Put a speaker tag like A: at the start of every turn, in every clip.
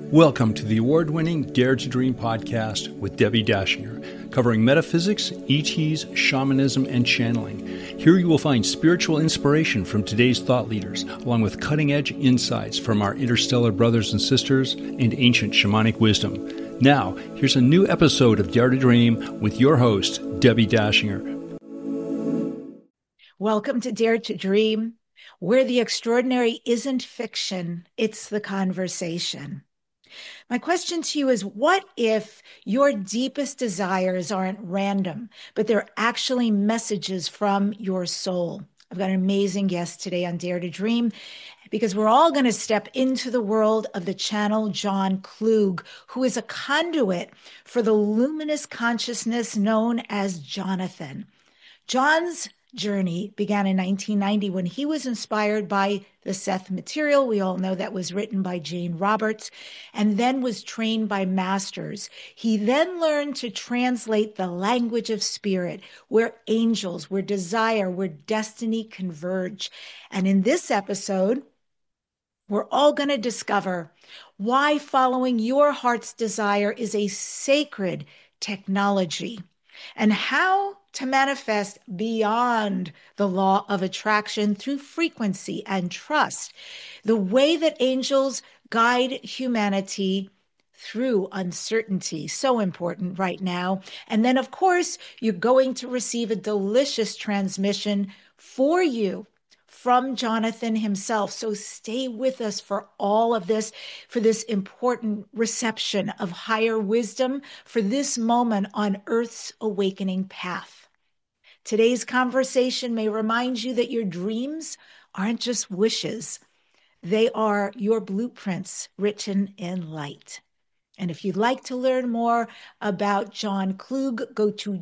A: Welcome to the award-winning Dare to Dream podcast with Debbie Dashinger, covering metaphysics, ETs, shamanism, and channeling. Here you will find spiritual inspiration from today's thought leaders, along with cutting-edge insights from our interstellar brothers and sisters and ancient shamanic wisdom. Now, here's a new episode of Dare to Dream with your host, Debbie Dashinger.
B: Welcome to Dare to Dream, where the extraordinary isn't fiction, it's the conversation. My question to you is, what if your deepest desires aren't random, but they're actually messages from your soul? I've got an amazing guest today on Dare to Dream, because we're all going to step into the world of the channel John Klug, who is a conduit for the luminous consciousness known as Jonathan. John's journey began in 1990 when he was inspired by the Seth material. We all know that was written by Jane Roberts, and then was trained by masters. He then learned to translate the language of spirit, where angels, where desire, where destiny converge. And in this episode, we're all going to discover why following your heart's desire is a sacred technology, and how to manifest beyond the law of attraction through frequency and trust, the way that angels guide humanity through uncertainty, so important right now. And then, of course, you're going to receive a delicious transmission for you from Jonathan himself. So stay with us for all of this, for this important reception of higher wisdom, for this moment on Earth's awakening path. Today's conversation may remind you that your dreams aren't just wishes. They are your blueprints written in light. And if you'd like to learn more about John Klug, go to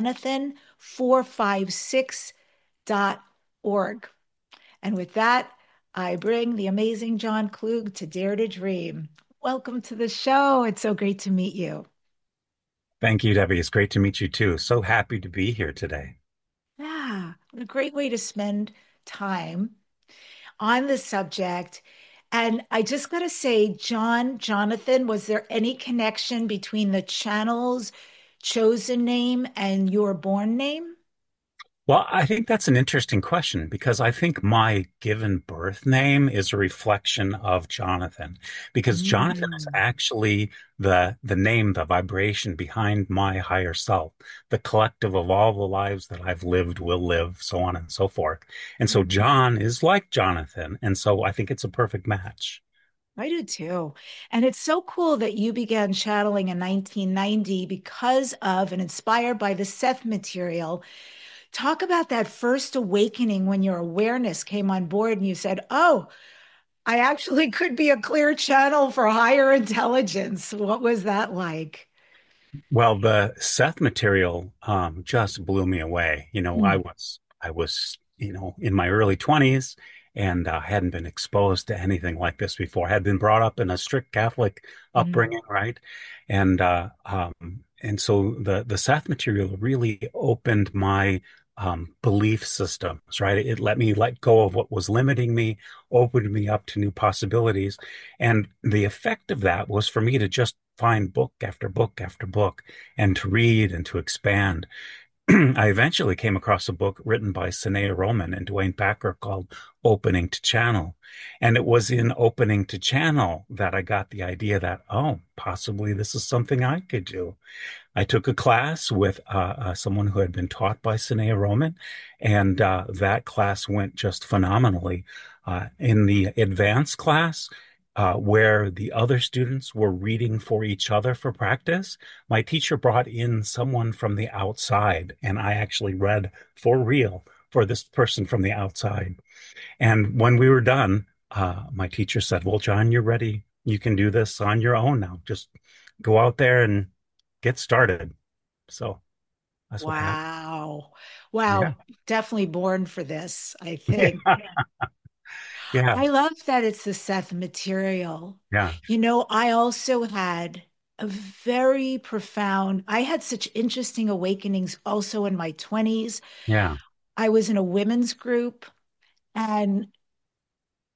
B: jonathan456.org. And with that, I bring the amazing John Klug to Dare to Dream. Welcome to the show. It's so great to meet you.
C: Thank you, Debbie. It's great to meet you too. So happy to be here today.
B: Yeah, what a great way to spend time on the subject. And I just got to say, Jonathan, was there any connection between the channel's chosen name and your born name?
C: Well, I think that's an interesting question because I think my given birth name is a reflection of Jonathan, because Jonathan is
B: Mm.
C: actually the name, the vibration behind my higher self, the collective of all the lives that I've lived, will live, so on and so forth. And so John is like Jonathan, and so I think it's a perfect match.
B: I do too. And it's so cool that you began channeling in 1990 because of and inspired by the Seth material. Talk about that first awakening when your awareness came on board and you said, oh, I actually could be a clear channel for higher intelligence. What was that like?
C: Well, the Seth material just blew me away.
B: Mm.
C: I was, in my early 20s and hadn't been exposed to anything like this before. Had been brought up in a strict Catholic
B: Mm.
C: upbringing, right? And so the Seth material really opened my belief systems, right? It let me let go of what was limiting me, opened me up to new possibilities. And the effect of that was for me to just find book after book after book and to read and to expand. I eventually came across a book written by Sanea Roman and Dwayne Packer called Opening to Channel. And it was in Opening to Channel that I got the idea that, oh, possibly this is something I could do. I took a class with someone who had been taught by Sanea Roman, and that class went just phenomenally. In the advanced class, where the other students were reading for each other for practice, my teacher brought in someone from the outside, and I actually read for real for this person from the outside. And when we were done, my teacher said, "Well, John, you're ready. You can do this on your own now. Just go out there and get started." So that's what happened.
B: Wow.
C: Yeah.
B: Wow. Definitely born for this, I think.
C: Yeah.
B: I love that it's the Seth material.
C: Yeah.
B: I also had a very profound, I had such interesting awakenings also in my 20s.
C: Yeah.
B: I was in a women's group, and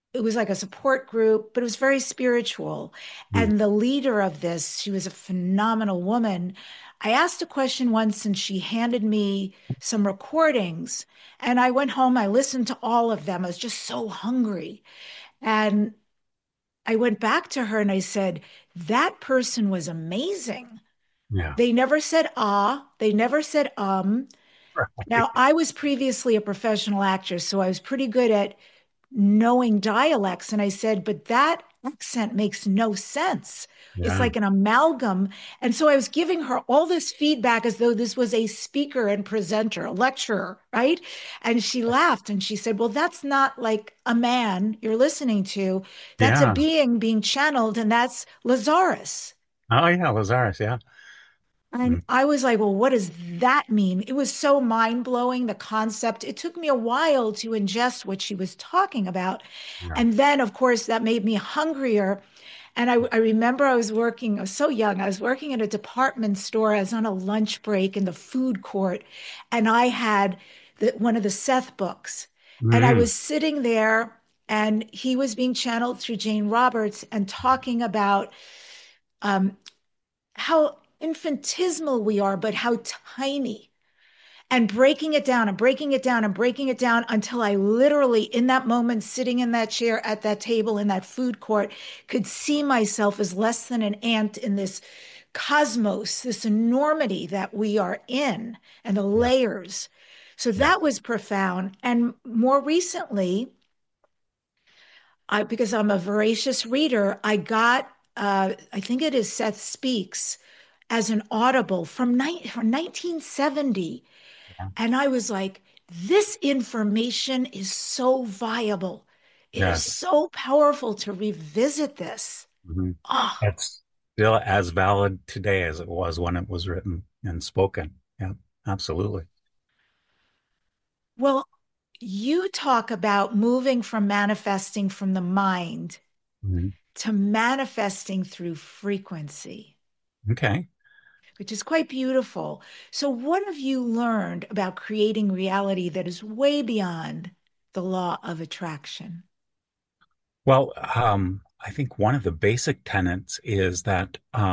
B: it was like a support group, but it was very spiritual.
C: Mm.
B: And the leader of this, she was a phenomenal woman. I asked a question once and she handed me some recordings. And I went home, I listened to all of them. I was just so hungry. And I went back to her and I said, that person was amazing.
C: Yeah.
B: They never said they never said
C: Right.
B: Now, I was previously a professional actress, so I was pretty good at knowing dialects. And I said, but that accent makes no sense. It's
C: Yeah.
B: like an amalgam. And so I was giving her all this feedback as though this was a speaker and presenter, a lecturer, right? And she laughed and she said, well, that's not like a man you're listening to. That's a
C: Yeah.
B: being channeled, and that's Lazarus.
C: Oh yeah, Lazarus. Yeah.
B: And
C: Mm.
B: I was like, well, what does that mean? It was so mind blowing, the concept. It took me a while to ingest what she was talking about.
C: Yeah.
B: And then, of course, that made me hungrier. And I remember I was so young, I was working at a department store. I was on a lunch break in the food court, and I had one of the Seth books. And I
C: Mm.
B: was sitting there, and he was being channeled through Jane Roberts and talking about um, how infinitesimal we are, but how tiny, and breaking it down and breaking it down and breaking it down until I literally, in that moment, sitting in that chair at that table in that food court, could see myself as less than an ant in this cosmos, this enormity that we are in, and the
C: Yeah.
B: layers. So
C: Yeah.
B: that was profound. And more recently, because I'm a voracious reader, I got, I think it is Seth Speaks as an audible from 1970.
C: Yeah.
B: And I was like, this information is so viable. It is
C: Yes.
B: so powerful to revisit this.
C: Mhm.
B: Oh,
C: It's still as valid today as it was when it was written and spoken. Yeah, absolutely.
B: well, you talk about moving from manifesting from the mind
C: Mhm.
B: to manifesting through frequency,
C: Okay.
B: which is quite beautiful. So, what have you learned about creating reality that is way beyond the law of attraction?
C: Well, I think one of the basic tenets is that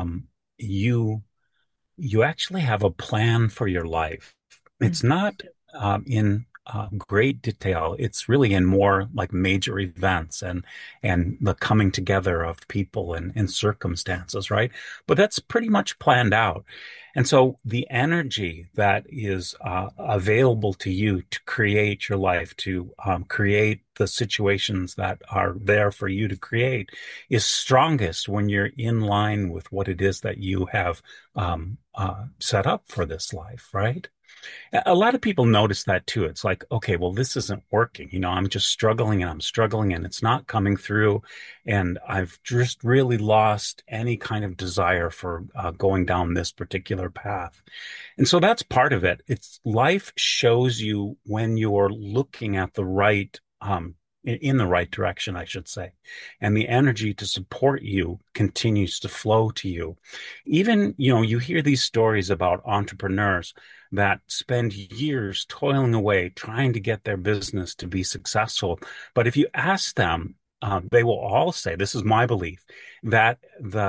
C: you you actually have a plan for your life.
B: Mm.
C: It's not in great detail. It's really in more like major events and the coming together of people and circumstances, right? But that's pretty much planned out. And so the energy that is available to you to create your life, to create the situations that are there for you to create, is strongest when you're in line with what it is that you have set up for this life, right? A lot of people notice that too. It's like, okay, well, this isn't working. I'm just struggling and I'm struggling and it's not coming through. And I've just really lost any kind of desire for going down this particular path. And so that's part of it. It's life shows you when you're looking at the right, in the right direction, I should say. And the energy to support you continues to flow to you. Even, you hear these stories about entrepreneurs that spend years toiling away trying to get their business to be successful. But if you ask them, they will all say, this is my belief, that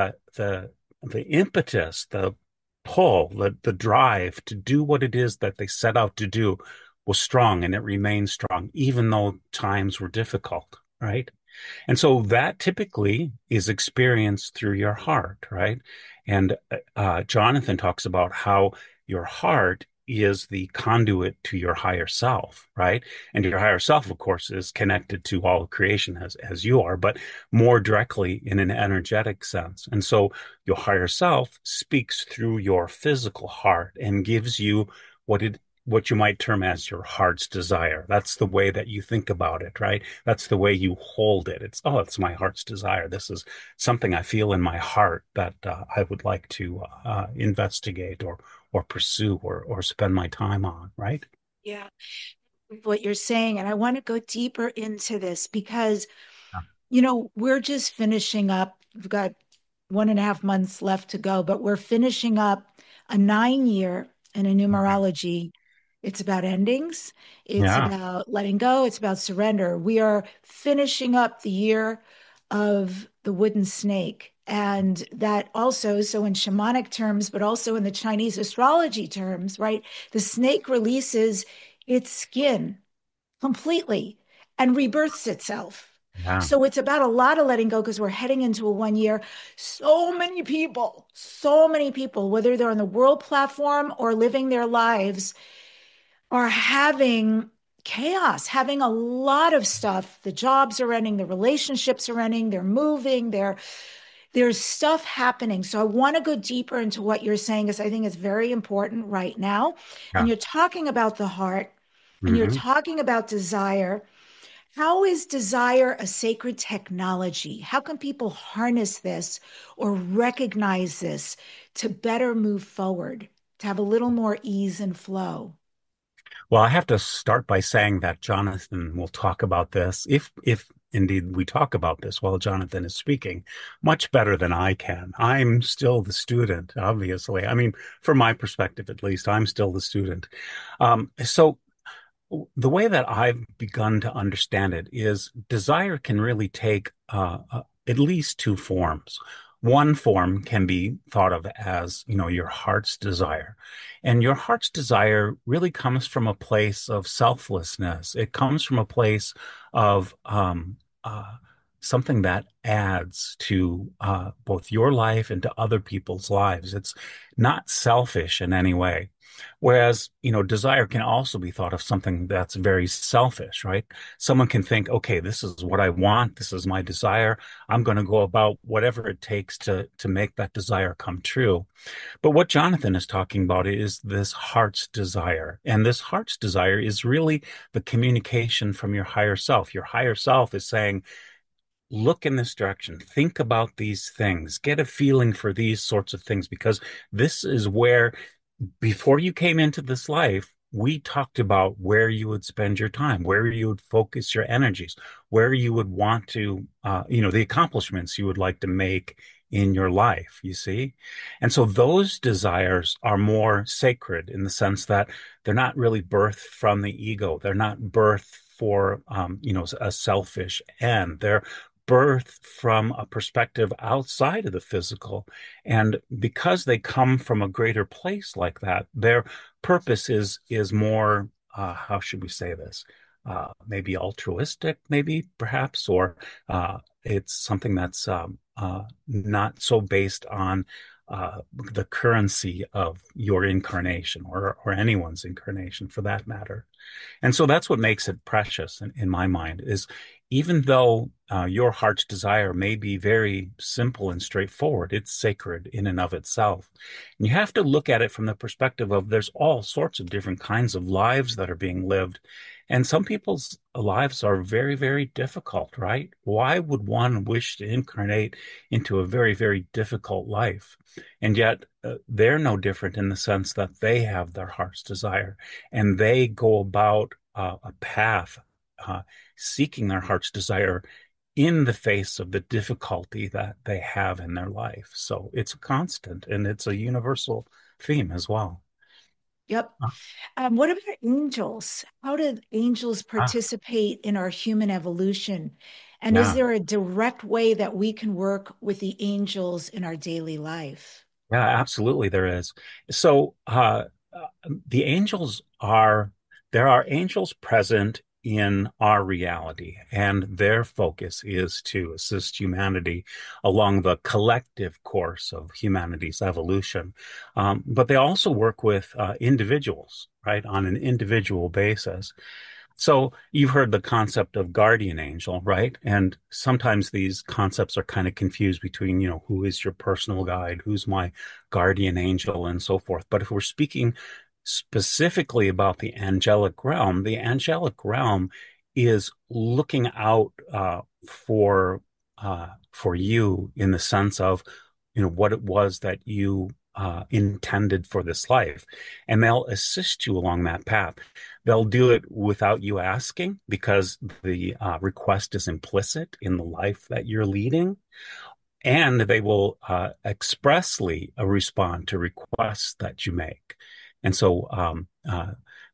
C: the impetus, the pull, the drive to do what it is that they set out to do was strong and it remains strong, even though times were difficult, right? And so that typically is experienced through your heart, right? And Jonathan talks about how your heart is the conduit to your higher self, right? And your higher self, of course, is connected to all of creation as you are, but more directly in an energetic sense. And so your higher self speaks through your physical heart and gives you what you might term as your heart's desire. That's the way that you think about it, right? That's the way you hold it. It's my heart's desire. This is something I feel in my heart that I would like to investigate or pursue or spend my time on, right?
B: Yeah, what you're saying. And I want to go deeper into this because, we're just finishing up. We've got 1.5 months left to go, but we're finishing up a 9 year in a
C: Okay.
B: numerology It's about endings. It's
C: Yeah.
B: about letting go. It's about surrender. We are finishing up the year of the wooden snake. And that also, so in shamanic terms, but also in the Chinese astrology terms, right? The snake releases its skin completely and rebirths itself.
C: Yeah.
B: So it's about a lot of letting go because we're heading into a 1 year. So many people, whether they're on the world platform or living their lives, are having chaos, having a lot of stuff. The jobs are ending, the relationships are ending, they're moving, there's stuff happening. So I want to go deeper into what you're saying because I think it's very important right now. And
C: Yeah.
B: you're talking about the heart and you're
C: Hmm.
B: talking about desire. How is desire a sacred technology? How can people harness this or recognize this to better move forward, to have a little more ease and flow?
C: Well, I have to start by saying that Jonathan will talk about this, if indeed we talk about this while Jonathan is speaking, much better than I can. I'm still the student, obviously. I mean, from my perspective, at least, I'm still the student. So the way that I've begun to understand it is desire can really take at least two forms. One form can be thought of as, your heart's desire. And your heart's desire really comes from a place of selflessness. It comes from a place of something that adds to both your life and to other people's lives. It's not selfish in any way. Whereas, desire can also be thought of something that's very selfish, right? Someone can think, okay, this is what I want. This is my desire. I'm going to go about whatever it takes to make that desire come true. But what Jonathan is talking about is this heart's desire. And this heart's desire is really the communication from your higher self. Your higher self is saying, look in this direction, think about these things, get a feeling for these sorts of things, because this is where before you came into this life, we talked about where you would spend your time, where you would focus your energies, where you would want to, the accomplishments you would like to make in your life, you see? And so those desires are more sacred in the sense that they're not really birthed from the ego. They're not birthed for, a selfish end. They're birthed from a perspective outside of the physical. And because they come from a greater place like that, their purpose is more, how should we say this? Maybe altruistic, maybe perhaps, or it's something that's not so based on the currency of your incarnation or anyone's incarnation for that matter. And so that's what makes it precious in my mind is even though your heart's desire may be very simple and straightforward, it's sacred in and of itself. And you have to look at it from the perspective of there's all sorts of different kinds of lives that are being lived. And some people's lives are very, very difficult, right? Why would one wish to incarnate into a very, very difficult life? And yet they're no different in the sense that they have their heart's desire and they go about a path uh, seeking their heart's desire in the face of the difficulty that they have in their life. So it's a constant and it's a universal theme as well.
B: Yep.
C: Uh,
B: What about angels? How do angels
C: ah,
B: participate in our human evolution? And is
C: yeah,
B: there a direct way that we can work with the angels in our daily life?
C: yeah, absolutely there is. So the angels are, there are angels present in our reality, and their focus is to assist humanity along the collective course of humanity's evolution. But they also work with individuals, right, on an individual basis. So you've heard the concept of guardian angel, right? And sometimes these concepts are kind of confused between, who is your personal guide, who's my guardian angel, and so forth. But if we're speaking specifically about the angelic realm is looking out for you in the sense of, what it was that you intended for this life, and they'll assist you along that path. They'll do it without you asking because the request is implicit in the life that you're leading. And they will expressly respond to requests that you make. And so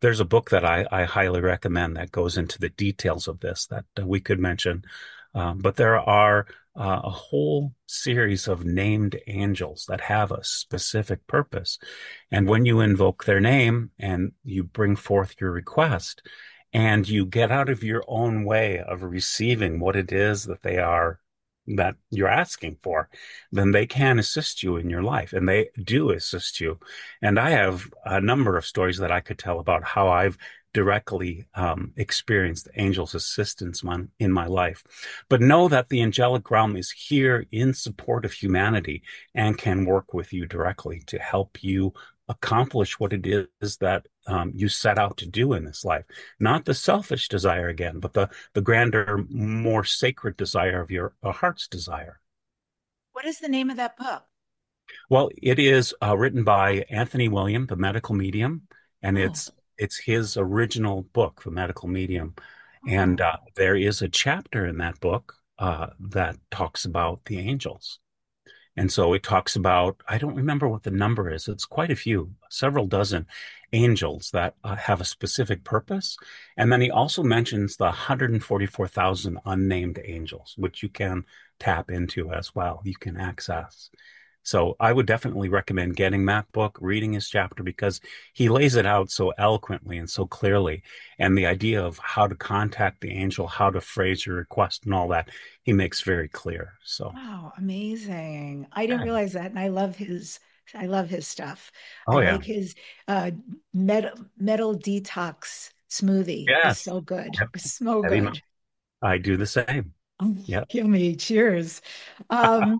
C: there's a book that I highly recommend that goes into the details of this that we could mention. But there are a whole series of named angels that have a specific purpose. And when you invoke their name and you bring forth your request and you get out of your own way of receiving what it is that they are that you're asking for, then they can assist you in your life, and they do assist you. And I have a number of stories that I could tell about how I've directly experienced angels' assistance in my life. But know that the angelic realm is here in support of humanity and can work with you directly to help you accomplish what it is that you set out to do in this life. Not the selfish desire again, but the grander, more sacred desire of your heart's desire.
B: What is the name of that book?
C: Well, it is written by Anthony William, the medical medium, and
B: Oh,
C: it's his original book, The Medical Medium. And
B: oh,
C: there is a chapter in that book that talks about the angels. And so it talks about, I don't remember what the number is. It's quite a few, several dozen angels that have a specific purpose. And then he also mentions the 144,000 unnamed angels, which you can tap into as well. You can access. So I would definitely recommend getting that book, reading his chapter, because he lays it out so eloquently and so clearly. And the idea of how to contact the angel, how to phrase your request and all that, he makes very clear. So,
B: wow, amazing. I didn't
C: yeah.
B: realize that. And I love his stuff. I
C: Oh, yeah.
B: like his uh metal detox smoothie is
C: Yes.
B: so good.
C: Yep.
B: So
C: Heavy metal.
B: good.
C: I do the same. Yep.
B: Yummy. Cheers. Um,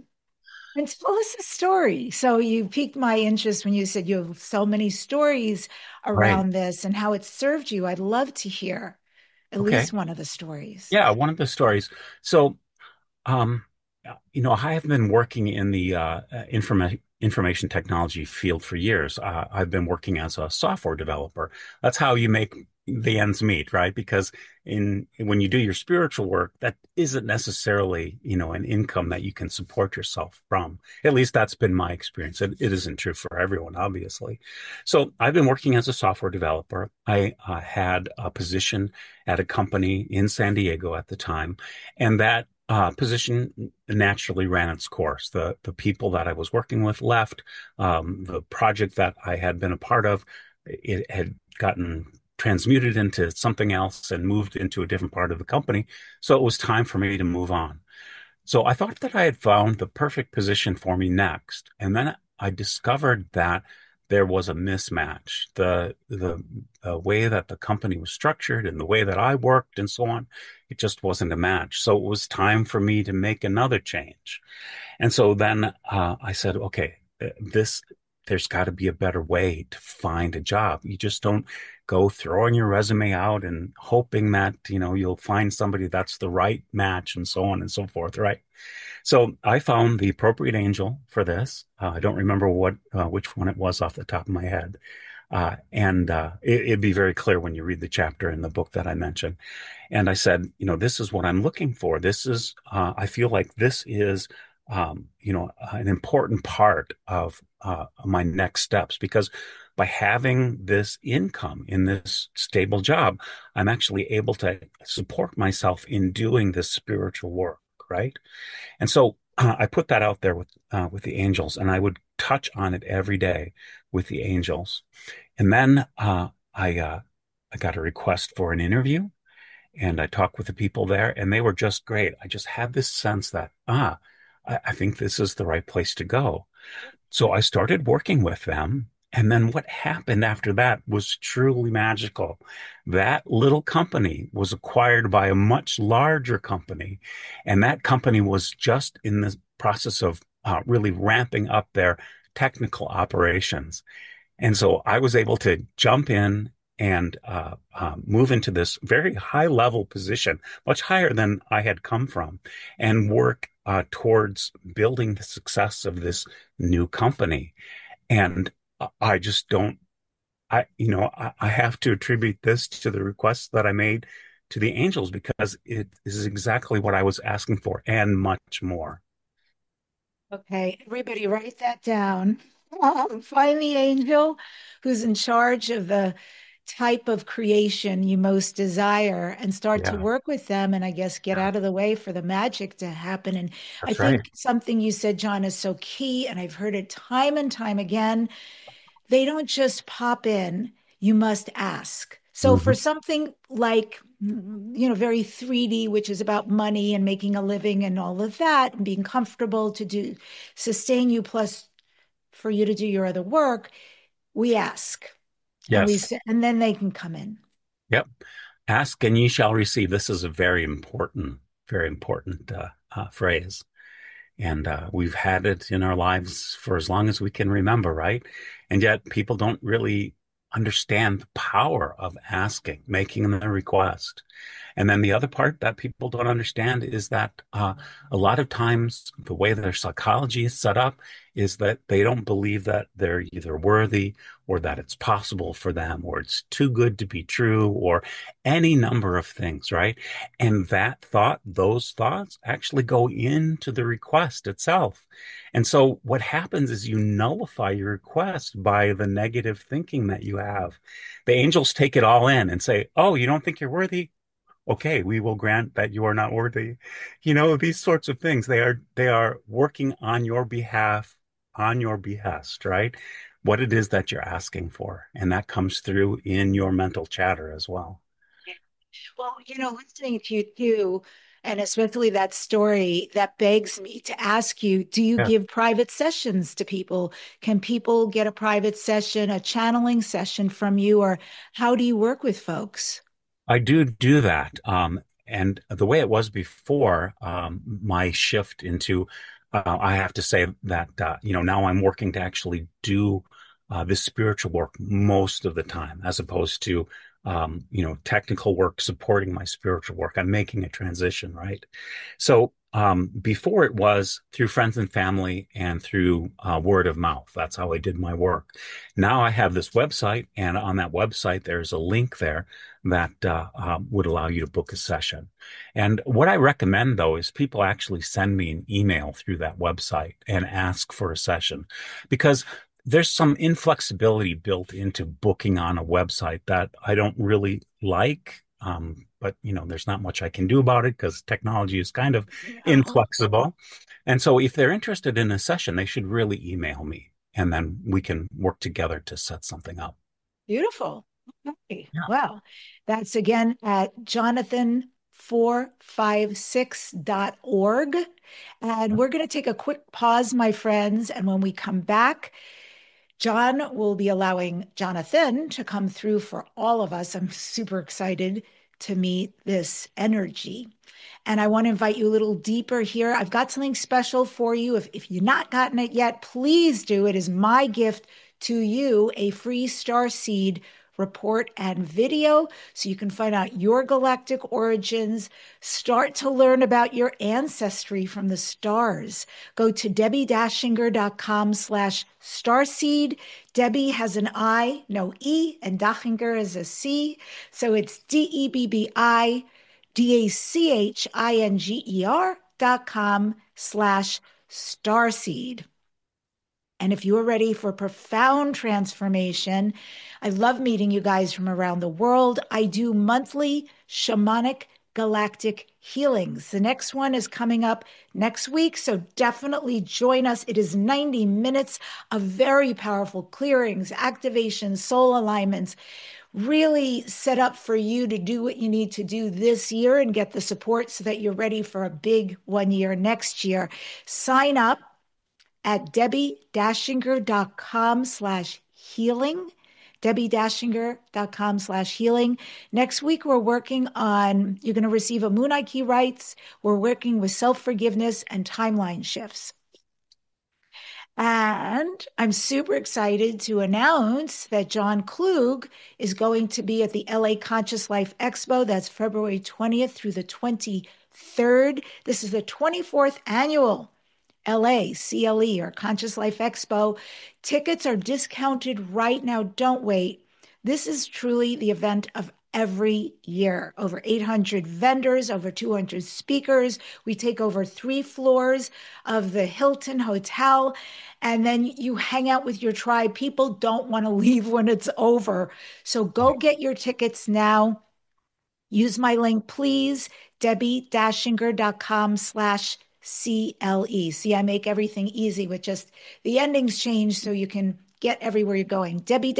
B: and tell us a story. So you piqued my interest when you said you have so many stories
C: Right.
B: around this and how it served you. I'd love to hear at
C: Okay.
B: least one of the stories.
C: Yeah. One of the stories. So, Um, I have been working in the information technology field for years. I've been working as a software developer. That's how you make the ends meet, right? Because when you do your spiritual work, that isn't necessarily, an income that you can support yourself from. At least that's been my experience. It isn't true for everyone, obviously. So I've been working as a software developer. I had a position at a company in San Diego at the time, and that position naturally ran its course. The people that I was working with left. The project that I had been a part of, it had gotten transmuted into something else and moved into a different part of the company. So it was time for me to move on. So I thought that I had found the perfect position for me next. And then I discovered that there was a mismatch. The way that the company was structured and the way that I worked and so on, it just wasn't a match. So it was time for me to make another change. And so then I said, okay, this there's got to be a better way to find a job. You just don't go throwing your resume out and hoping that, you'll find somebody that's the right match and so on and so forth, right? So I found the appropriate angel for this. I don't remember which one it was off the top of my head. And it'd be very clear when you read the chapter in the book that I mentioned. And I said, this is what I'm looking for. I feel like this is, an important part of my next steps, because by having this income in this stable job, I'm actually able to support myself in doing this spiritual work, right? And so I put that out there with the angels, and I would touch on it every day with the angels. And then I got a request for an interview, and I talked with the people there, and they were just great. I just had this sense that I think this is the right place to go. So I started working with them. And then what happened after that was truly magical. That little company was acquired by a much larger company. And that company was just in the process of really ramping up their technical operations. And so I was able to jump in and move into this very high level position, much higher than I had come from, and work towards building the success of this new company. And I just don't, I have to attribute this to the requests that I made to the angels, because it is exactly what I was asking for and much more.
B: Okay, everybody write that down. Find the angel who's in charge of the type of creation you most desire and start to
C: Yeah,
B: work with them, and I guess get
C: yeah,
B: out of the way for the magic to happen. And I
C: that's right.
B: think something you said, John, is so key, and I've heard it time and time again. They don't just pop in, you must ask. So
C: Hmm.
B: for something like, very 3D, which is about money and making a living and all of that, and being comfortable to do sustain you, plus for you to do your other work, we ask and
C: Yes.
B: and then they can come in.
C: Yep. Ask and ye shall receive. This is a very important phrase. And we've had it in our lives for as long as we can remember, right? And yet people don't really understand the power of asking, making the request. And then the other part that people don't understand is that a lot of times the way their psychology is set up is that they don't believe that they're either worthy or that it's possible for them or it's too good to be true or any number of things, right? And those thoughts actually go into the request itself. And so what happens is you nullify your request by the negative thinking that you have. The angels take it all in and say, "Oh, you don't think you're worthy? Okay, we will grant that you are not worthy." These sorts of things, they are working on your behalf, on your behest, right? What it is that you're asking for. And that comes through in your mental chatter as well.
B: Well, listening to you too, and especially that story, that begs me to ask you, do you
C: Yeah.
B: give private sessions to people? Can people get a private session, a channeling session from you, or how do you work with folks?
C: I do that. And the way it was before, my shift into, I have to say that, now I'm working to actually do this spiritual work most of the time, as opposed to, technical work supporting my spiritual work. I'm making a transition, right? So, before it was through friends and family and through word of mouth. That's how I did my work. Now I have this website, and on that website, there's a link there that would allow you to book a session. And what I recommend, though, is people actually send me an email through that website and ask for a session because there's some inflexibility built into booking on a website that I don't really like. But there's not much I can do about it because technology is kind of
B: Oh,
C: inflexible. And so if they're interested in a session, they should really email me and then we can work together to set something up.
B: beautiful. Okay.
C: Yeah.
B: Well, that's again at jonathan456.org. And we're going to take a quick pause, my friends. And when we come back, John will be allowing Jonathan to come through for all of us. I'm super excited to meet this energy. And I want to invite you a little deeper here. I've got something special for you. If you've not gotten it yet, please do. It is my gift to you, a free star seed report and video so you can find out your galactic origins, start to learn about your ancestry from the stars. Go to debbie-dashinger.com/starseed. Debbie has an I, no E, and Dachinger is a C. So it's DebbieDashinger.com/starseed. And if you're ready for profound transformation, I love meeting you guys from around the world. I do monthly shamanic galactic healings. The next one is coming up next week, so definitely join us. It is 90 minutes of very powerful clearings, activations, soul alignments, really set up for you to do what you need to do this year and get the support so that you're ready for a big 1 year next year. Sign up at debbie-dashinger.com/healing. debbie-dashinger.com/healing. Next week, we're working on, you're going to receive a Moonai Key Rights. We're working with self-forgiveness and timeline shifts. And I'm super excited to announce that John Klug is going to be at the LA Conscious Life Expo. That's February 20th through the 23rd. This is the 24th annual LA CLE or Conscious Life Expo. Tickets are discounted right now. Don't wait. This is truly the event of every year. Over 800 vendors, over 200 speakers. We take over 3 floors of the Hilton Hotel. And then you hang out with your tribe. People don't want to leave when it's over. So go get your tickets now. Use my link, please, debbie-dashinger.com/CLE. See, I make everything easy with just the endings change so you can get everywhere you're going.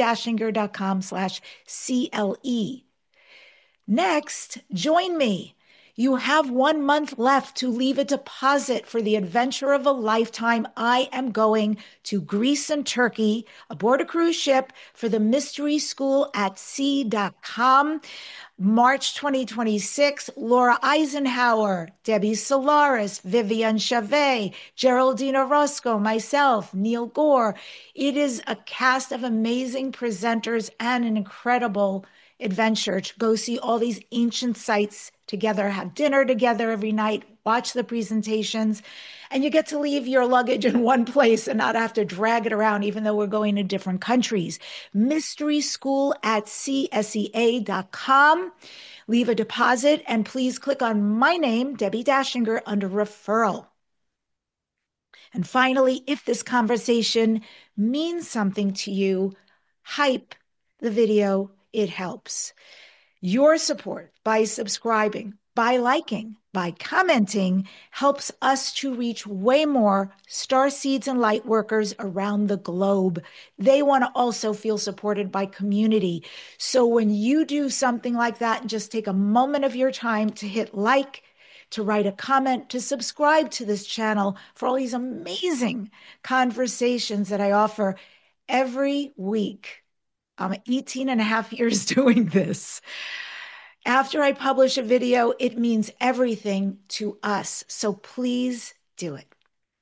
B: debbie-dashinger.com/CLE. Next, join me. You have 1 month left to leave a deposit for the adventure of a lifetime. I am going to Greece and Turkey aboard a cruise ship for the Mystery School at Sea.com. March 2026, Laura Eisenhower, Debbie Solaris, Vivian Chavez, Geraldine Orozco, myself, Neil Gore. It is a cast of amazing presenters and an incredible adventure to go see all these ancient sites together, have dinner together every night, watch the presentations, and you get to leave your luggage in one place and not have to drag it around, even though we're going to different countries. Mystery School at CSEA.com. Leave a deposit and please click on my name, Debbie Dashinger, under referral. And finally, if this conversation means something to you, hype the video. It helps. Your support by subscribing, by liking, by commenting helps us to reach way more star seeds and light workers around the globe. They want to also feel supported by community. So when you do something like that and just take a moment of your time to hit like, to write a comment, to subscribe to this channel for all these amazing conversations that I offer every week. I'm 18 and a half years doing this. After I publish a video, it means everything to us. So please do it.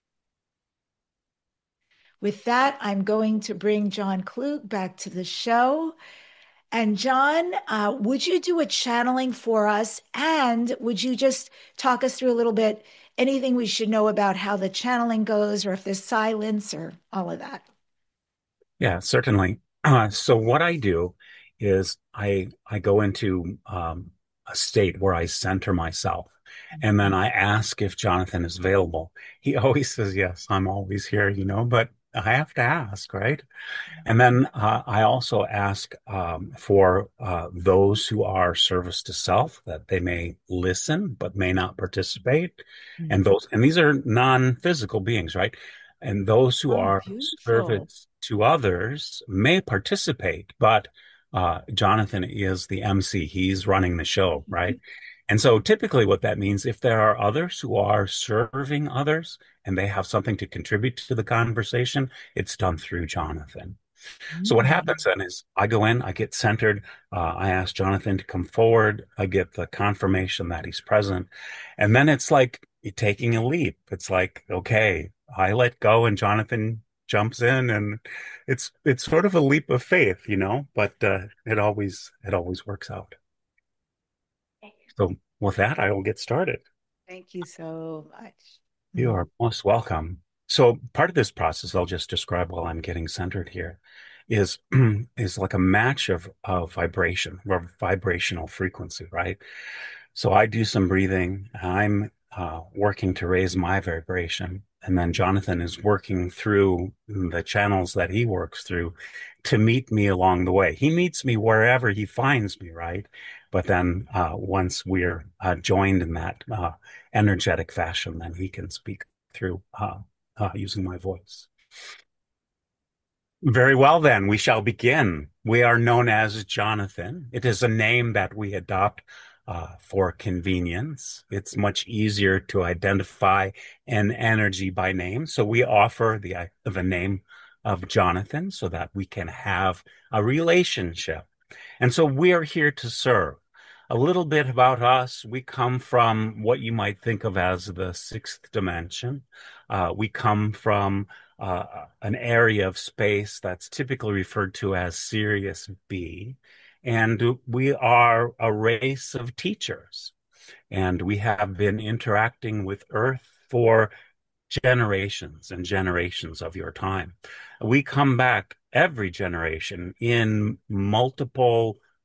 B: With that, I'm going to bring John Klug back to the show. And John, would you do a channeling for us? And would you just talk us through a little bit, anything we should know about how the channeling goes, or if there's silence or all of that?
C: Yeah, certainly. So what I do is I go into a state where I center myself, and then I ask if Jonathan is available. He always says yes, I'm always here, but I have to ask, right? And then I also ask for those who are service to self, that they may listen but may not participate, and these are non-physical beings, right? And those who are
B: beautiful.
C: service to others may participate, but Jonathan is the MC. He's running the show, right? And so typically what that means, if there are others who are serving others and they have something to contribute to the conversation, it's done through Jonathan. So what happens then is I go in, I get centered, I ask Jonathan to come forward, I get the confirmation that he's present, and then it's like taking a leap. It's like, okay, I let go and Jonathan jumps in, and it's sort of a leap of faith, but it always works out. So with that, I will get started.
B: Thank you so much.
C: You are most welcome. So part of this process, I'll just describe while I'm getting centered here, is is like a match of vibration or vibrational frequency, right? So I do some breathing. I'm working to raise my vibration, and then Jonathan is working through the channels that he works through to meet me along the way. He meets me wherever he finds me, right? But then once we're joined in that energetic fashion, then he can speak through using my voice. Very well, then, we shall begin. We are known as Jonathan. It is a name that we adopt for convenience. It's much easier to identify an energy by name. So we offer the name of Jonathan so that we can have a relationship. And so we are here to serve. A little bit about us. We come from what you might think of as the sixth dimension. We come from an area of space that's typically referred to as Sirius B. And we are a race of teachers. And we have been interacting with Earth for generations and generations of your time. We come back every generation in multiple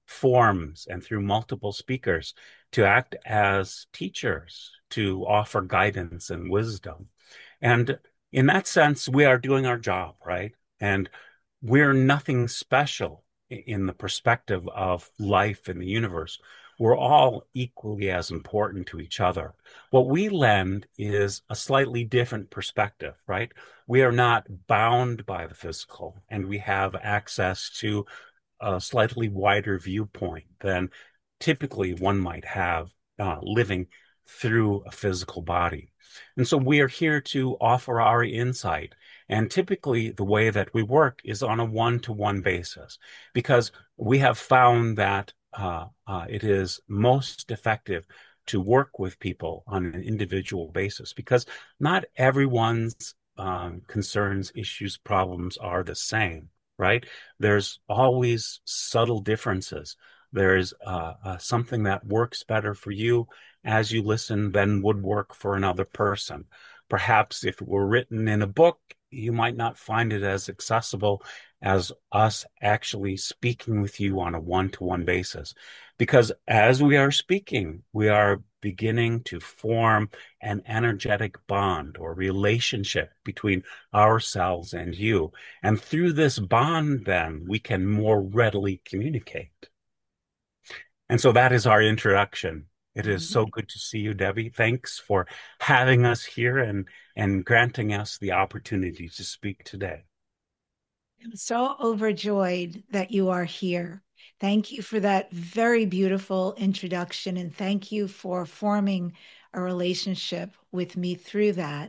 C: forms and through multiple speakers to act as teachers, to offer guidance and wisdom. And in that sense, we are doing our job, right? And we're nothing special in the perspective of life in the universe. We're all equally as important to each other. What we lend is a slightly different perspective, right? We are not bound by the physical, and we have access to a slightly wider viewpoint than typically one might have living through a physical body. And so we are here to offer our insight. And typically, the way that we work is on a one-to-one basis because we have found that it is most effective to work with people on an individual basis because not everyone's concerns, issues, problems are the same, right? There's always subtle differences. There's something that works better for you as you listen than would work for another person. Perhaps if it were written in a book, you might not find it as accessible as us actually speaking with you on a one-to-one basis. Because as we are speaking, we are beginning to form an energetic bond or relationship between ourselves and you. And through this bond, then we can more readily communicate. And so that is our introduction. It is so good to see you, Debbie. Thanks for having us here and granting us the opportunity to speak today.
B: I'm so overjoyed that you are here. Thank you for that very beautiful introduction, and thank you for forming a relationship with me through that.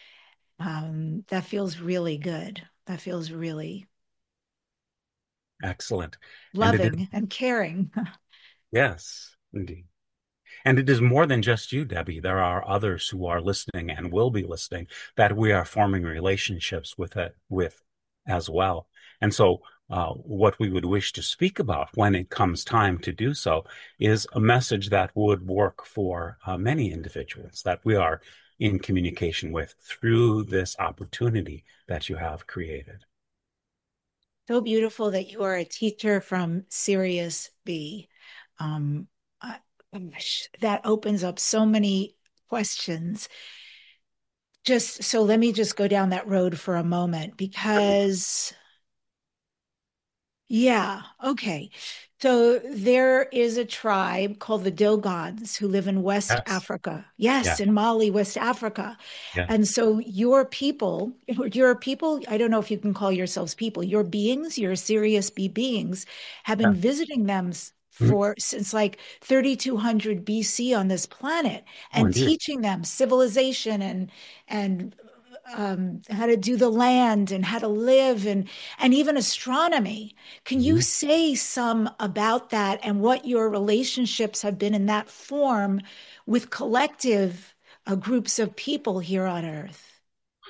B: That feels really good. That feels really
C: Excellent. And it is,
B: loving and caring.
C: yes, indeed. And it is more than just you, Debbie. There are others who are listening and will be listening that we are forming relationships with as well. And so, what we would wish to speak about when it comes time to do so is a message that would work for many individuals that we are in communication with through this opportunity that you have created.
B: So beautiful that you are a teacher from Sirius B. Um, I- that opens up so many questions. Just so let me just go down that road for a moment because yeah, okay. So there is a tribe called the Dogons who live in West
C: Yes.
B: Africa.
C: Yeah.
B: Yes, in Mali, West Africa.
C: Yeah.
B: And so your people, I don't know if you can call yourselves people, your beings, your Sirius B beings, have been
C: Yeah.
B: visiting them
C: Mhm.
B: for since like 3200 BC on this planet
C: Oh,
B: and
C: indeed.
B: teaching them civilization and how to do the land and how to live and even astronomy. Can you
C: Mhm.
B: say some about that and what your relationships have been in that form with collective groups of people here on Earth?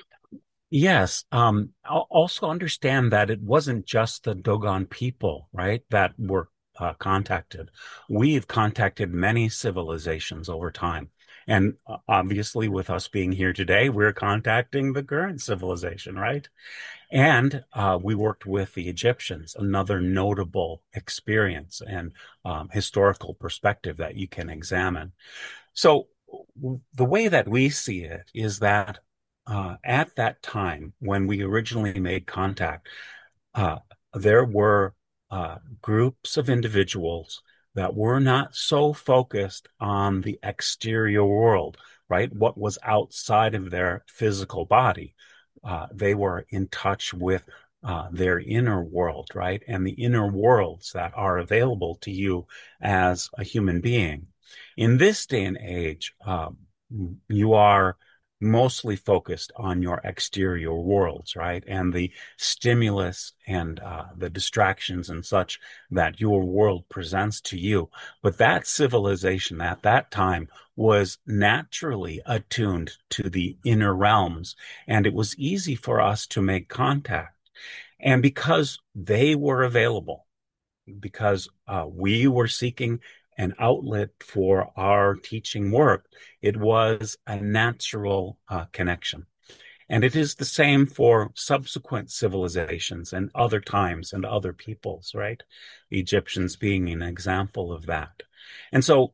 C: Yes. Also understand that it wasn't just the Dogon people, right, that were contacted. We've contacted many civilizations over time. And obviously, with us being here today, we're contacting the current civilization, right? And we worked with the Egyptians, another notable experience and historical perspective that you can examine. So the way that we see it is that at that time, when we originally made contact, uh, there were groups of individuals that were not so focused on the exterior world, right? What was outside of their physical body. They were in touch with their inner world, right? And the inner worlds that are available to you as a human being. In this day and age, you are mostly focused on your exterior worlds, right? And the stimulus and the distractions and such that your world presents to you. But that civilization at that time was naturally attuned to the inner realms, and it was easy for us to make contact. And because they were available, because we were seeking an outlet for our teaching work, it was a natural connection. And it is the same for subsequent civilizations and other times and other peoples, right? Egyptians being an example of that. And so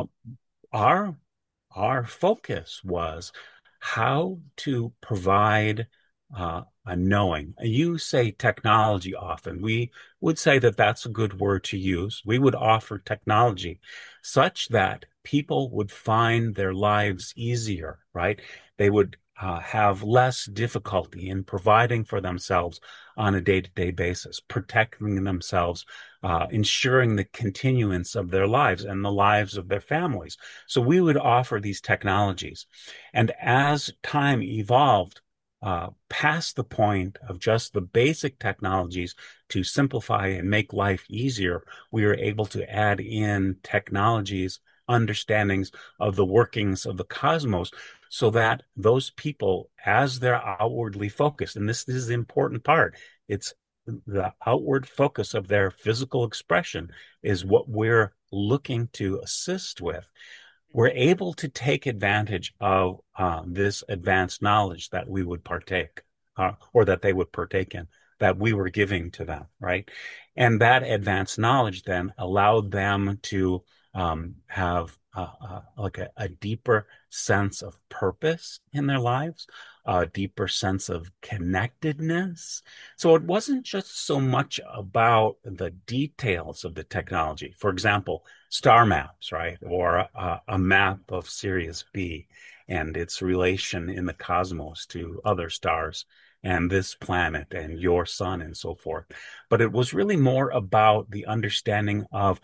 C: our our focus was how to provide a knowing. You say technology often. We would say that that's a good word to use. We would offer technology such that people would find their lives easier, right? They would have less difficulty in providing for themselves on a day-to-day basis, protecting themselves, ensuring the continuance of their lives and the lives of their families. So we would offer these technologies. And as time evolved, past the point of just the basic technologies to simplify and make life easier, we were able to add in technologies, understandings of the workings of the cosmos, so that those people, as they're outwardly focused, and this is the important part, it's the outward focus of their physical expression is what we're looking to assist with. We're able to take advantage of this advanced knowledge that we would partake, or that they would partake in, that we were giving to them, right? And that advanced knowledge then allowed them to have like a deeper sense of purpose in their lives, a deeper sense of connectedness. So it wasn't just so much about the details of the technology. For example, star maps, right? Or a map of Sirius B and its relation in the cosmos to other stars and this planet and your sun and so forth. But it was really more about the understanding of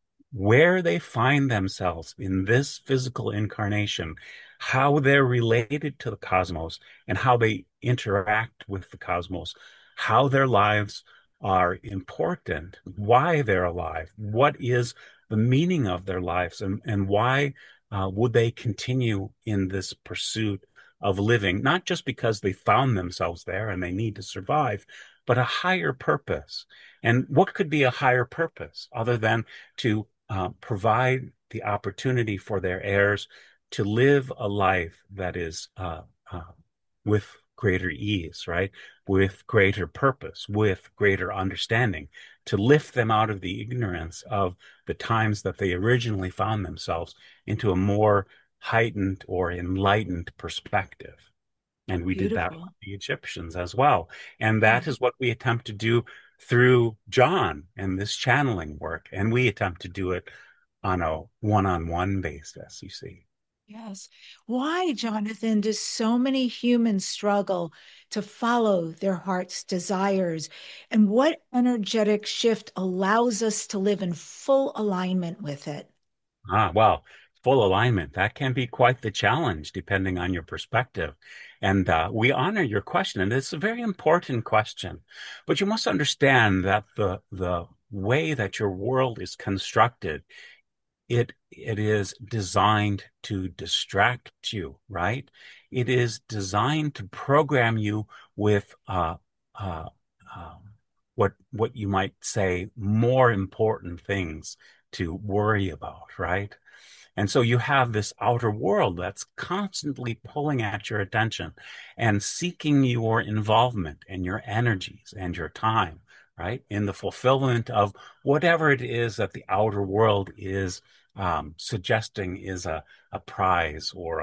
C: where they find themselves in this physical incarnation, how they're related to the cosmos and how they interact with the cosmos, how their lives are important, why they're alive, what is the meaning of their lives, and why would they continue in this pursuit of living, not just because they found themselves there and they need to survive, but a higher purpose. And what could be a higher purpose other than to provide the opportunity for their heirs to live a life that is with greater ease, right? With greater purpose, with greater understanding, to lift them out of the ignorance of the times that they originally found themselves into a more heightened or enlightened perspective. And we did that with
B: Beautiful.
C: the Egyptians as well. And that
B: Yes.
C: is what we attempt to do through John and this channeling work. And we attempt to do it on a one-on-one basis, you see.
B: Yes. Why, Jonathan, do so many humans struggle to follow their heart's desires? And what energetic shift allows us to live in full alignment with it?
C: Well, full alignment, that can be quite the challenge depending on your perspective. And we honor your question, and it's a very important question. But you must understand that the way that your world is constructed, it is designed to distract you, right? It is designed to program you with uh, what you might say more important things to worry about, right? And so you have this outer world that's constantly pulling at your attention and seeking your involvement and your energies and your time, right? In the fulfillment of whatever it is that the outer world is suggesting is a prize or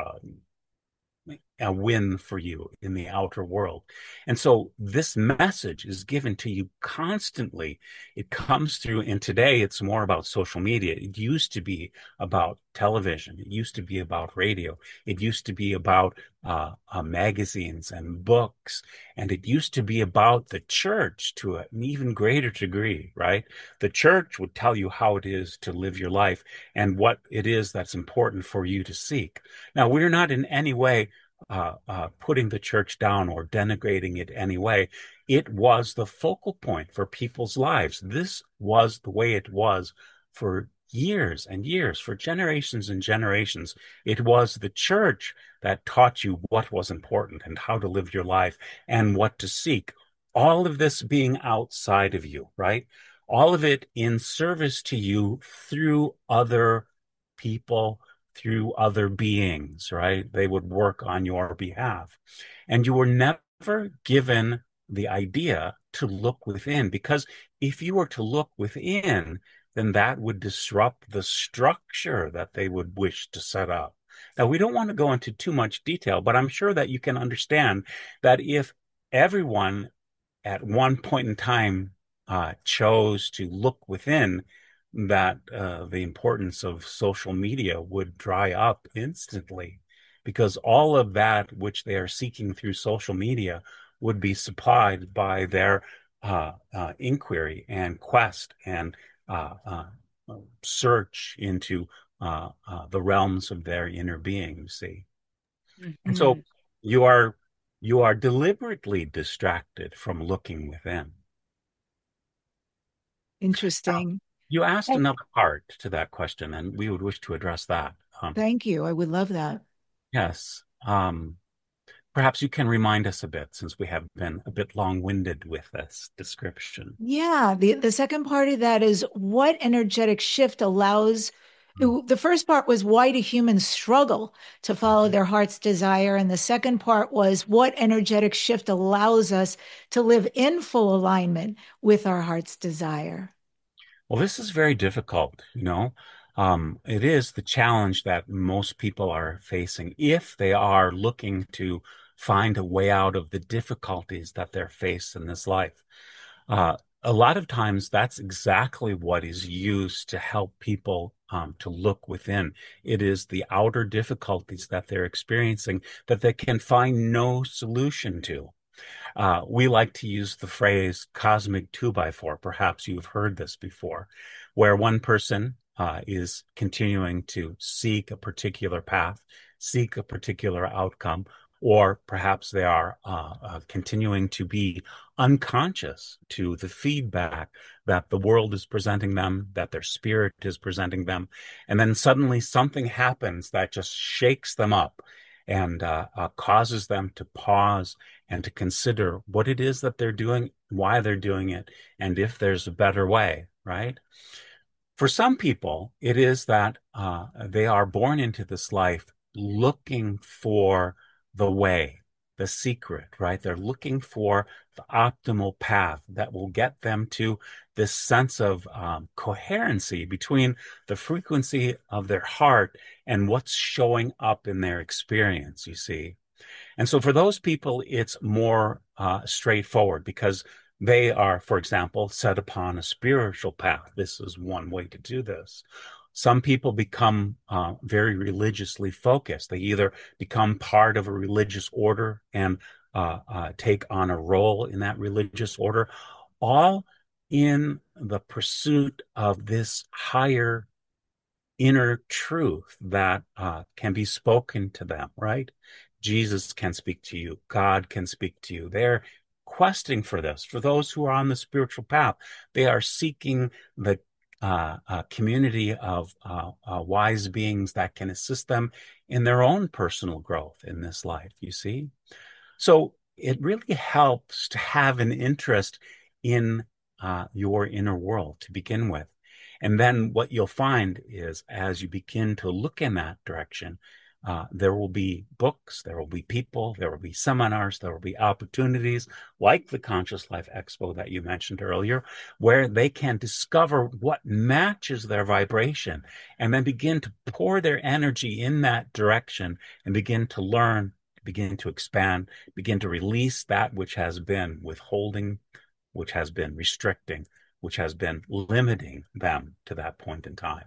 C: a win for you in the outer world. And so this message is given to you constantly. It comes through, and today it's more about social media. It used to be about television. It used to be about radio. It used to be about magazines and books. And it used to be about the church to an even greater degree, right? The church would tell you how it is to live your life and what it is that's important for you to seek. Now, we're not in any way putting the church down or denigrating it anyway. It was the focal point for people's lives. This was the way it was for years and years, for generations and generations. It was the church that taught you what was important and how to live your life and what to seek. All of this being outside of you, right? All of it in service to you through other people, through other beings, right? They would work on your behalf. And you were never given the idea to look within, because if you were to look within, then that would disrupt the structure that they would wish to set up. Now, we don't want to go into too much detail, but I'm sure that you can understand that if everyone at one point in time chose to look within, that the importance of social media would dry up instantly, because all of that which they are seeking through social media would be supplied by their inquiry and quest and uh, uh, search into the realms of their inner being, you see. And so
B: Mhm.
C: you are you are deliberately distracted from looking within. Now,
B: Interesting.
C: you asked
B: Oh,
C: another part to that question, and we would wish to address that.
B: thank you. I would love that.
C: Yes. Perhaps you can remind us a bit, since we have been a bit long-winded with this description.
B: Yeah, the second part of that is what energetic shift allows. The first part was why do humans struggle to follow their heart's desire? And the second part was what energetic shift allows us to live in full alignment with our heart's desire?
C: Well, this is very difficult, you know. It is the challenge that most people are facing if they are looking to find a way out of the difficulties that they're faced in this life. A lot of times, that's exactly what is used to help people to look within. It is the outer difficulties that they're experiencing that they can find no solution to. We like to use the phrase cosmic two by four. Perhaps you've heard this before, where one person is continuing to seek a particular path, seek a particular outcome, or perhaps they are continuing to be unconscious to the feedback that the world is presenting them, that their spirit is presenting them. And then suddenly something happens that just shakes them up and causes them to pause and to consider what it is that they're doing, why they're doing it, and if there's a better way, right? For some people, it is that they are born into this life looking for the way, the secret, right? They're looking for the optimal path that will get them to this sense of coherency between the frequency of their heart and what's showing up in their experience, you see. And so for those people, it's more straightforward because they are, for example, set upon a spiritual path. This is one way to do this. Some people become very religiously focused. They either become part of a religious order and take on a role in that religious order, all in the pursuit of this higher inner truth that can be spoken to them, right? Jesus can speak to you. God can speak to you. They're questing for this. For those who are on the spiritual path, they are seeking the community of wise beings that can assist them in their own personal growth in this life, you see? So it really helps to have an interest in your inner world to begin with. And then what you'll find is as you begin to look in that direction, there will be books, there will be people, there will be seminars, there will be opportunities like the Conscious Life Expo that you mentioned earlier, where they can discover what matches their vibration and then begin to pour their energy in that direction and begin to learn, begin to expand, begin to release that which has been withholding, which has been restricting, which has been limiting them to that point in time.